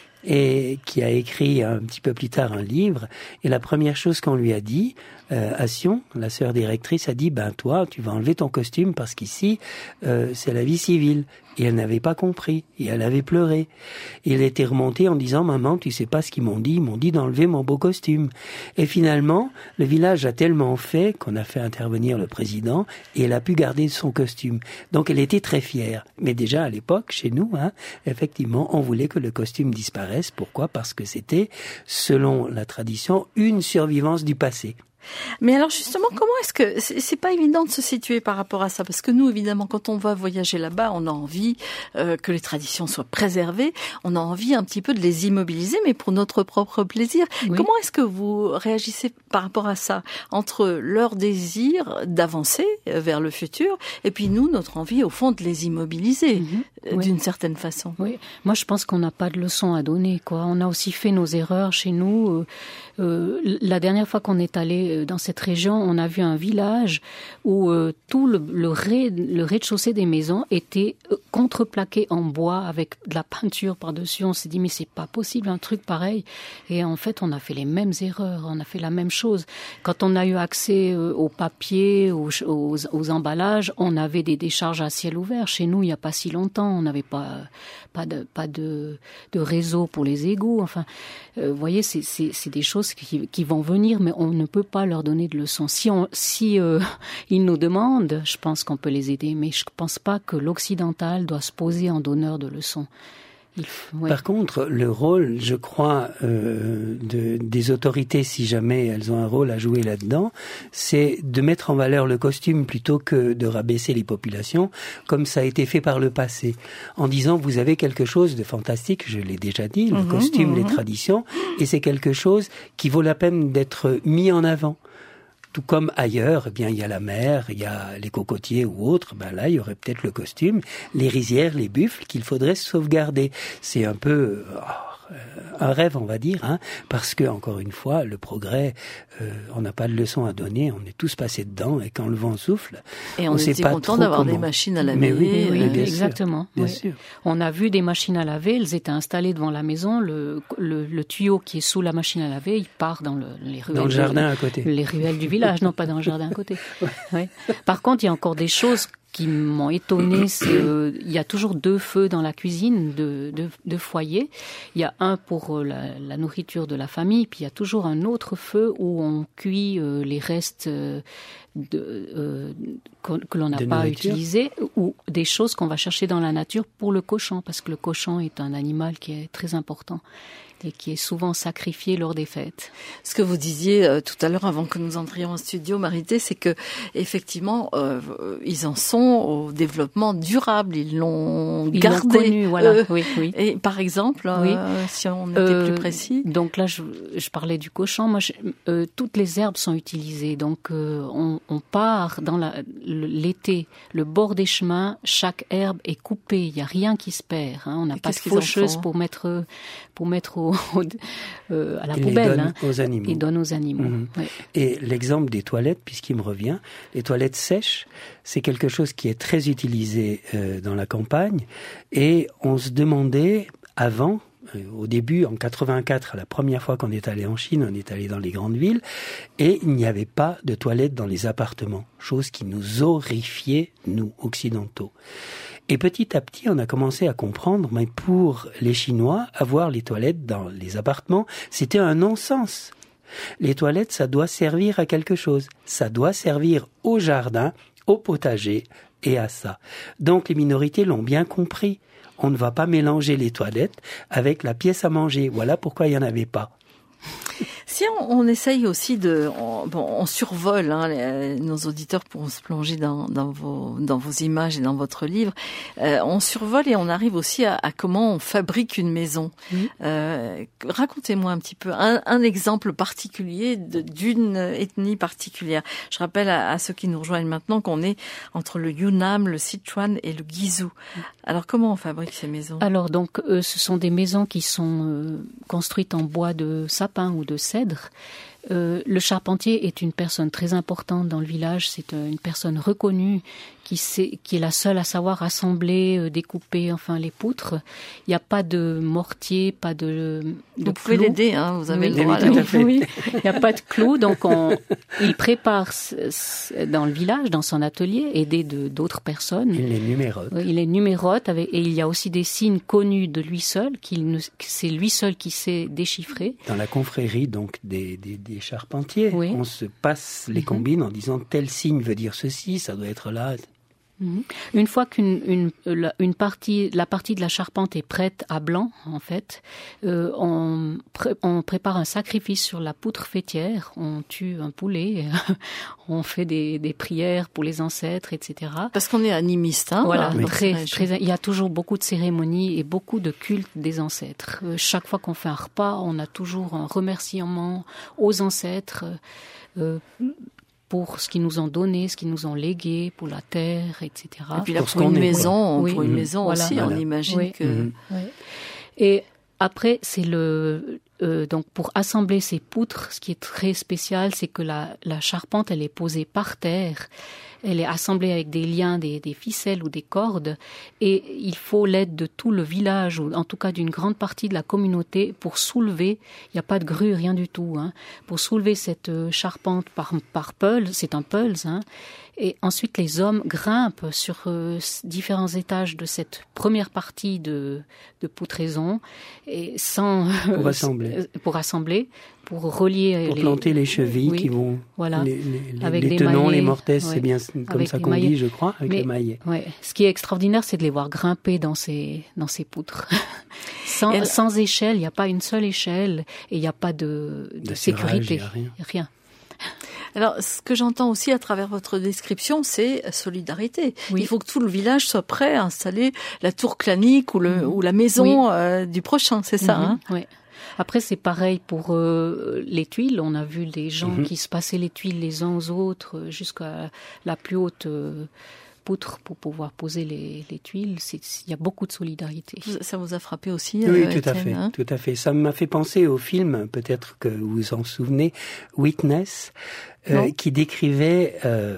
et qui a écrit un petit peu plus tard un livre. Et la première chose qu'on lui a dit, à Sion, la sœur directrice a dit, toi, tu vas enlever ton costume parce qu'ici, c'est la vie civile. Et elle n'avait pas compris. Et elle avait pleuré. Et elle était remontée en disant, maman, tu sais pas ce qu'ils m'ont dit. Ils m'ont dit d'enlever mon beau costume. Et finalement, le village a tellement fait qu'on a fait intervenir le président et elle a pu garder son costume. Donc elle était très fière. Mais déjà à l'époque, chez nous, effectivement, on voulait que le costume disparaisse. Pourquoi ? Parce que c'était, selon la tradition, une survivance du passé. Mais alors justement, comment est-ce que c'est pas évident de se situer par rapport à ça, parce que nous, évidemment, quand on va voyager là-bas, on a envie que les traditions soient préservées, on a envie un petit peu de les immobiliser, mais pour notre propre plaisir. Oui. Comment est-ce que vous réagissez par rapport à ça, entre leur désir d'avancer vers le futur et puis nous, notre envie au fond de les immobiliser d'une certaine façon? Oui, moi je pense qu'on n'a pas de leçon à donner, quoi. On a aussi fait nos erreurs chez nous. La dernière fois qu'on est allé dans cette région, on a vu un village où tout le rez-de-chaussée des maisons était contreplaqué en bois avec de la peinture par-dessus. On s'est dit, mais c'est pas possible un truc pareil. Et en fait, on a fait les mêmes erreurs, on a fait la même chose. Quand on a eu accès au papier, aux emballages, on avait des décharges à ciel ouvert. Chez nous, il n'y a pas si longtemps, on n'avait pas de réseau pour les égouts. Enfin, vous voyez, c'est des choses qui vont venir, mais on ne peut pas leur donner de leçons. Si ils nous demandent, je pense qu'on peut les aider, mais je ne pense pas que l'occidental doit se poser en donneur de leçons. Par contre, le rôle, je crois, des autorités, si jamais elles ont un rôle à jouer là-dedans, c'est de mettre en valeur le costume plutôt que de rabaisser les populations, comme ça a été fait par le passé, en disant vous avez quelque chose de fantastique, je l'ai déjà dit, le costume, les traditions, et c'est quelque chose qui vaut la peine d'être mis en avant. Tout comme ailleurs, eh bien, il y a la mer, il y a les cocotiers ou autres, là, il y aurait peut-être le costume, les rizières, les buffles qu'il faudrait sauvegarder. C'est un peu un rêve, on va dire, parce que, encore une fois, le progrès, on n'a pas de leçon à donner, on est tous passés dedans, et quand le vent souffle, et on était content d'avoir des machines à laver. Mais oui, bien exactement. Sûr, bien sûr. On a vu des machines à laver, elles étaient installées devant la maison, le tuyau qui est sous la machine à laver, il part dans les ruelles. Dans le jardin à côté. Les ruelles du village, non pas dans le jardin à côté. Ouais. Par contre, il y a encore des choses qui m'ont étonnée, c'est il y a toujours 2 feux dans la cuisine, deux foyers. Il y a un pour la nourriture de la famille, puis il y a toujours un autre feu où on cuit les restes que l'on n'a pas utilisés, ou des choses qu'on va chercher dans la nature pour le cochon, parce que le cochon est un animal qui est très important et qui est souvent sacrifié lors des fêtes. Ce que vous disiez tout à l'heure avant que nous entrions en studio, Marité, c'est que effectivement ils en sont au développement durable, ils l'ont gardé. Connu, voilà. Oui. Et par exemple, si on était plus précis. Donc là, je parlais du cochon. Moi, toutes les herbes sont utilisées. Donc on part dans l'été, le bord des chemins, chaque herbe est coupée. Il n'y a rien qui se perd. On n'a pas de faucheuse pour mettre à la poubelle. Ils donnent aux animaux. Oui. Et l'exemple des toilettes, puisqu'il me revient, les toilettes sèches, c'est quelque chose qui est très utilisé dans la campagne. Et on se demandait avant, au début, en 84, la première fois qu'on est allé en Chine, on est allé dans les grandes villes, et il n'y avait pas de toilettes dans les appartements, chose qui nous horrifiait, nous, occidentaux. Et petit à petit, on a commencé à comprendre, mais pour les Chinois, avoir les toilettes dans les appartements, c'était un non-sens. Les toilettes, ça doit servir à quelque chose. Ça doit servir au jardin, au potager et à ça. Donc les minorités l'ont bien compris. on ne va pas mélanger les toilettes avec la pièce à manger. Voilà pourquoi il n'y en avait pas. Si on essaye aussi on survole nos auditeurs pourront se plonger dans vos images et dans votre livre. On survole et on arrive aussi à comment on fabrique une maison. Racontez-moi un petit peu un exemple particulier d'une ethnie particulière. Je rappelle à ceux qui nous rejoignent maintenant qu'on est entre le Yunnan, le Sichuan et le Guizhou. Alors comment on fabrique ces maisons? Alors donc ce sont des maisons qui sont construites en bois de sapin ou de cèdre. Le charpentier est une personne très importante dans le village. C'est une personne reconnue qui est la seule à savoir assembler, découper, les poutres. Il n'y a pas de mortier, pas de Vous pouvez l'aider, vous avez le droit. Oui, il n'y a pas de clous, donc il prépare dans le village, dans son atelier, aidé d'autres personnes. Il les numérote. Il les numérote et il y a aussi des signes connus de lui seul, c'est lui seul qui sait déchiffrer. Dans la confrérie donc des charpentiers, on se passe les combines en disant tel signe veut dire ceci, ça doit être là. Une fois la partie de la charpente est prête à blanc, en fait, on prépare un sacrifice sur la poutre fêtière, on tue un poulet, on fait des prières pour les ancêtres, etc. Parce qu'on est animiste, Voilà, il y a toujours beaucoup de cérémonies et beaucoup de cultes des ancêtres. Chaque fois qu'on fait un repas, on a toujours un remerciement aux ancêtres, pour ce qu'ils nous ont donné, ce qu'ils nous ont légué, pour la terre, etc. Et puis là, pour une maison, aussi, on imagine que... Et après, c'est donc pour assembler ces poutres, ce qui est très spécial, c'est que la charpente, elle est posée par terre. Elle est assemblée avec des liens, des ficelles ou des cordes, et il faut l'aide de tout le village, ou en tout cas d'une grande partie de la communauté, pour soulever, il n'y a pas de grue, rien du tout, pour soulever cette charpente par peul, c'est un pulse, et ensuite les hommes grimpent sur différents étages de cette première partie de poutraison, et pour assembler, pour relier... Pour planter les chevilles qui vont... Voilà. Avec les tenons, les mortaises, c'est bien comme ça qu'on dit, je crois, avec les maillets. Ouais. Ce qui est extraordinaire, c'est de les voir grimper dans ces poutres. Sans échelle, il n'y a pas une seule échelle et il n'y a pas de sécurité. Rien. Alors, ce que j'entends aussi à travers votre description, c'est solidarité. Oui. Il faut que tout le village soit prêt à installer la tour clanique ou la maison du prochain, c'est ça, Oui. Après, c'est pareil pour les tuiles. On a vu des gens qui se passaient les tuiles les uns aux autres jusqu'à la plus haute poutre pour pouvoir poser les tuiles. Il y a beaucoup de solidarité. Ça vous a frappé aussi, Oui, tout à fait. Ça m'a fait penser au film, peut-être que vous vous en souvenez, Witness, qui décrivait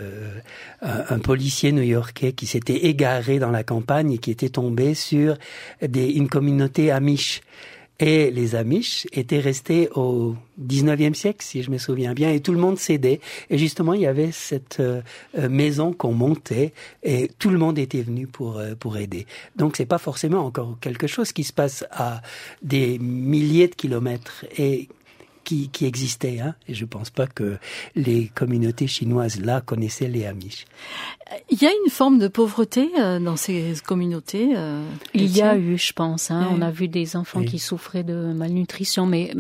un policier new-yorkais qui s'était égaré dans la campagne et qui était tombé sur une communauté amish. Et les Amish étaient restés au 19e siècle, si je me souviens bien, et tout le monde s'aidait. Et justement, il y avait cette maison qu'on montait, et tout le monde était venu pour aider. Donc, c'est pas forcément encore quelque chose qui se passe à des milliers de kilomètres et qui existait, et je pense pas que les communautés chinoises là connaissaient les Amish. Il y a une forme de pauvreté dans ces communautés. Il y a eu, je pense. On a vu des enfants qui souffraient de malnutrition, mais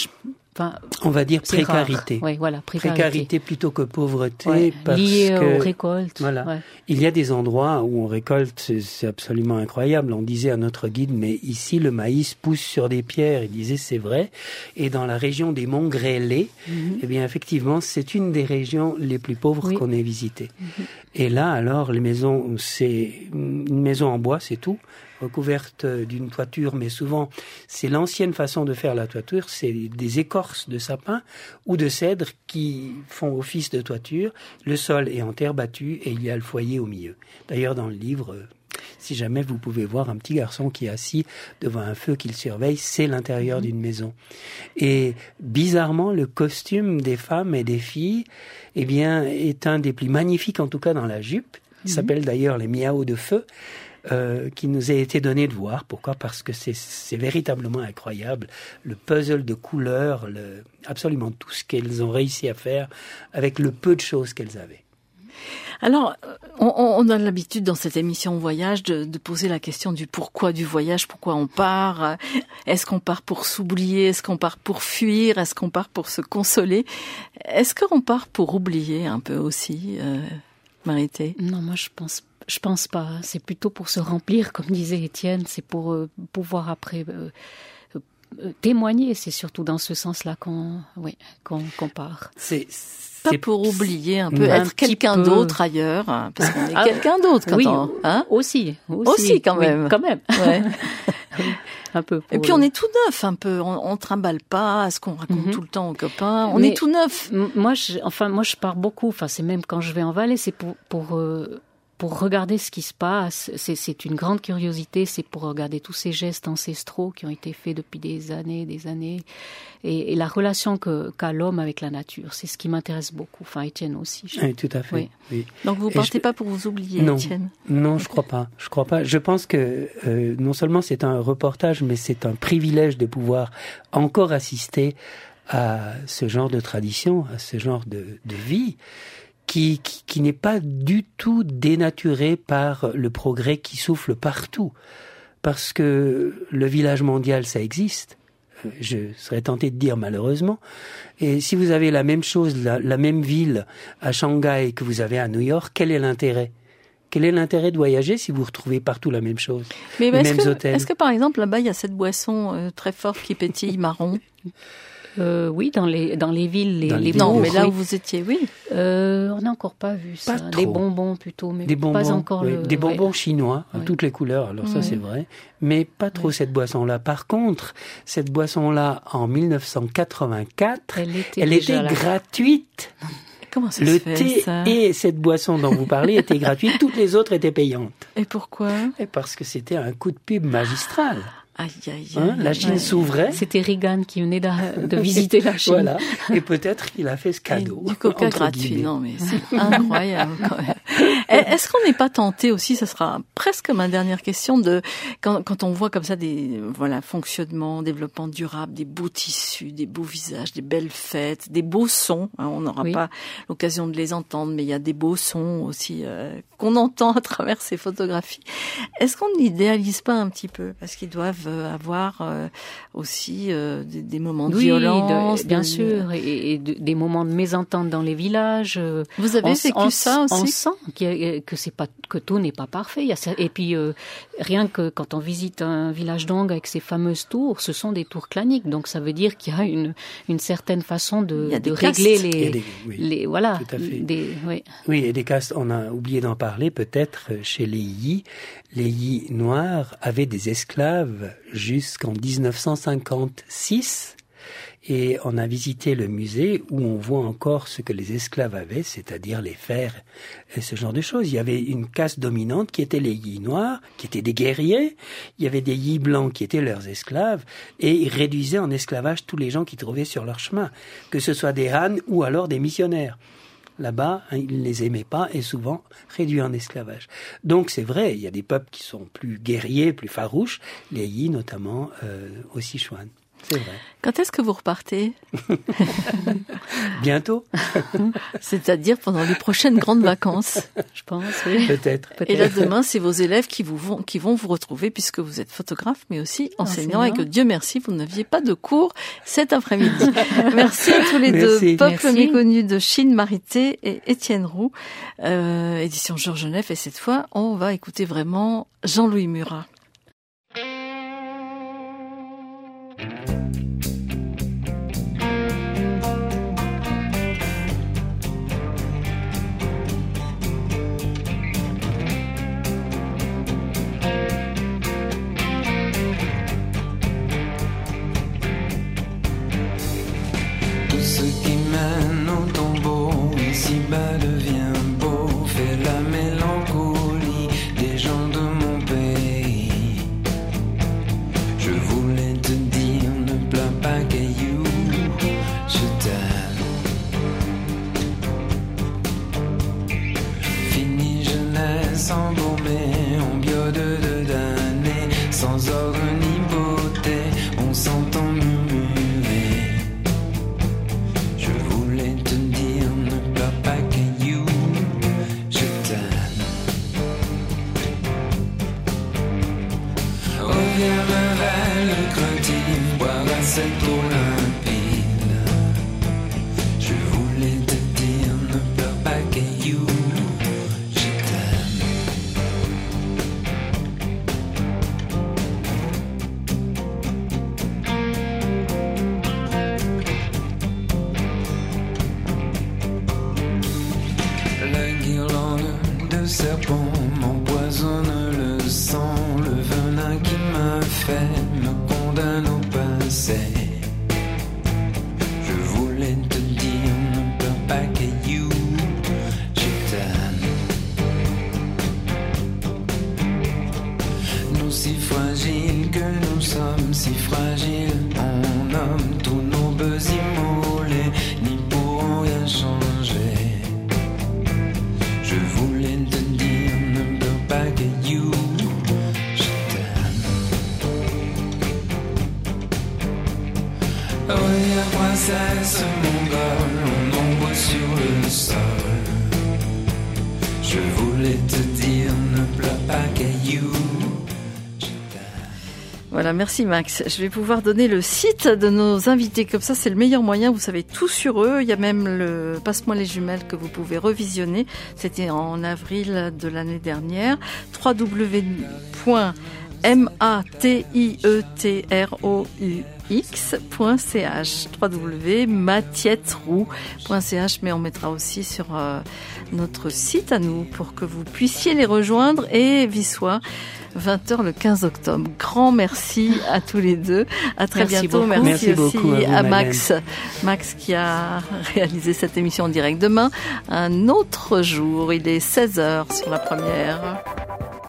on va dire précarité. Oui, voilà, précarité plutôt que pauvreté, parce liée que aux récoltes. Voilà. Ouais. Il y a des endroits où on récolte, c'est absolument incroyable. On disait à notre guide, mais ici le maïs pousse sur des pierres. Il disait c'est vrai. Et dans la région des monts Grêlés, eh bien effectivement, c'est une des régions les plus pauvres qu'on ait visitées. Et là, alors, les maisons, c'est une maison en bois, c'est tout, recouverte d'une toiture, mais souvent, c'est l'ancienne façon de faire la toiture, c'est des écorces de sapin ou de cèdre qui font office de toiture. Le sol est en terre battue et il y a le foyer au milieu. D'ailleurs, dans le livre, si jamais vous pouvez voir un petit garçon qui est assis devant un feu qu'il surveille, c'est l'intérieur d'une maison. Et bizarrement, le costume des femmes et des filles, eh bien, est un des plus magnifiques, en tout cas dans la jupe. Il s'appelle d'ailleurs les miaos de feu, qui nous a été donné de voir. Pourquoi ? Parce que c'est véritablement incroyable. Le puzzle de couleurs, absolument tout ce qu'elles ont réussi à faire avec le peu de choses qu'elles avaient. Alors, on a l'habitude dans cette émission Voyage de poser la question du pourquoi du voyage, pourquoi on part. Est-ce qu'on part pour s'oublier? Est-ce qu'on part pour fuir? Est-ce qu'on part pour se consoler? Est-ce qu'on part pour oublier un peu aussi, Marité? Non, moi je pense pas. C'est plutôt pour se remplir, comme disait Étienne. C'est pour pouvoir après témoigner. C'est surtout dans ce sens-là qu'on part. Pas pour oublier un peu, être quelqu'un d'autre ailleurs, hein, parce qu'on est quelqu'un d'autre quand on... Hein? Aussi quand même. Oui, quand même. Ouais. Un peu. Et puis on est tout neuf un peu, on trimballe pas ce qu'on raconte tout le temps aux copains, on est tout neuf. Moi je pars beaucoup, enfin c'est même quand je vais en Valais, c'est pour regarder ce qui se passe. C'est une grande curiosité, c'est pour regarder tous ces gestes ancestraux qui ont été faits depuis des années, et la relation qu'a l'homme avec la nature. C'est ce qui m'intéresse beaucoup. Enfin, Étienne aussi. Oui, tout à fait. Oui. Oui. Donc vous partez pas pour vous oublier, Étienne? Non, je crois pas. Je pense que non seulement c'est un reportage, mais c'est un privilège de pouvoir encore assister à ce genre de tradition, à ce genre de vie. Qui n'est pas du tout dénaturé par le progrès qui souffle partout. Parce que le village mondial, ça existe. Je serais tenté de dire malheureusement. Et si vous avez la même chose, la même ville à Shanghai que vous avez à New York, quel est l'intérêt? Quel est l'intérêt de voyager si vous retrouvez partout la même chose? Mais les mêmes hôtels? Est-ce que par exemple là-bas il y a cette boisson très forte qui pétille marron? Oui, dans les villes, non, mais là où vous étiez, oui. On n'a encore pas vu ça. Pas trop. Des bonbons plutôt, mais des bonbons, pas encore. Oui. Des bonbons chinois, à toutes les couleurs. Alors ça, c'est vrai, mais pas trop cette boisson-là. Par contre, cette boisson-là, en 1984, elle était gratuite. Comment ça se fait, Le thé ça et cette boisson dont vous parlez étaient gratuites. Toutes les autres étaient payantes. Et pourquoi? Et parce que c'était un coup de pub magistral. Aïe, aïe, aïe. La Chine s'ouvrait. C'était Reagan qui venait de visiter la Chine. Voilà. Et peut-être qu'il a fait ce cadeau. Et du coca gratuit. Guillemets. Non, mais c'est incroyable quand même. Est-ce qu'on n'est pas tenté aussi, ça sera presque ma dernière question, quand on voit comme ça des, fonctionnement, développement durable, des beaux tissus, des beaux visages, des belles fêtes, des beaux sons, hein, on n'aura pas l'occasion de les entendre, mais il y a des beaux sons aussi, qu'on entend à travers ces photographies. Est-ce qu'on n'idéalise pas un petit peu? Parce qu'ils doivent avoir aussi des moments de violence, bien sûr, et des moments de mésentente dans les villages. Vous avez vécu ça aussi? On sent que tout n'est pas parfait. Et puis rien que quand on visite un village d'Ong avec ses fameuses tours, ce sont des tours claniques, donc ça veut dire qu'il y a une certaine façon de régler les voilà. Tout à fait. Oui, et des castes. On a oublié d'en parler peut-être chez les Yi. Les Yi noirs avaient des esclaves jusqu'en 1956 et on a visité le musée où on voit encore ce que les esclaves avaient, c'est-à-dire les fers et ce genre de choses. Il y avait une caste dominante qui était les Yi noirs, qui étaient des guerriers. Il y avait des Yi blancs qui étaient leurs esclaves et ils réduisaient en esclavage tous les gens qu'ils trouvaient sur leur chemin, que ce soit des Han ou alors des missionnaires. Là-bas, ils ne les aimaient pas et souvent réduits en esclavage. Donc c'est vrai, il y a des peuples qui sont plus guerriers, plus farouches, les Yi notamment au Sichuan. C'est vrai. Quand est-ce que vous repartez? Bientôt. C'est-à-dire pendant les prochaines grandes vacances, je pense. Oui. Peut-être. Et là demain, c'est vos élèves qui vont vous retrouver puisque vous êtes photographe, mais aussi enseignant et que Dieu merci, vous n'aviez pas de cours cet après-midi. Merci à tous les deux. Peuple méconnu de Chine, Marité et Étienne Roux, édition Georges Neuf. Et cette fois, on va écouter vraiment Jean-Louis Murat. Je cette eau limpide. Je voulais te dire ne pleure pas caillou, je t'aime. La guirlande de serpents m'empoisonne le sang, le venin qui me fait me condamne au passé. Je voulais te dire ne pleure pas caillou, je t'aime. Nous si fragiles que nous sommes, si fragiles, on nomme tous nos bœufs immolés, n'y pourront rien changer. Je voulais te dire ne pleure pas caillou, je t'aime. Oh yeah, princesse mongole, on ombre sur le sol. Je voulais te dire ne pleure pas caillou. Voilà, merci Max. Je vais pouvoir donner le site de nos invités. Comme ça, c'est le meilleur moyen. Vous savez tout sur eux. Il y a même le Passe-moi les jumelles que vous pouvez revisionner. C'était en avril de l'année dernière. www.matietroux.ch www.matietroux.ch, mais on mettra aussi sur notre site à nous pour que vous puissiez les rejoindre. Et Vissois, 20h le 15 octobre. Grand merci à tous les deux. À très bientôt. Merci aussi à Max. Max qui a réalisé cette émission en direct. Demain, un autre jour. Il est 16h sur la première.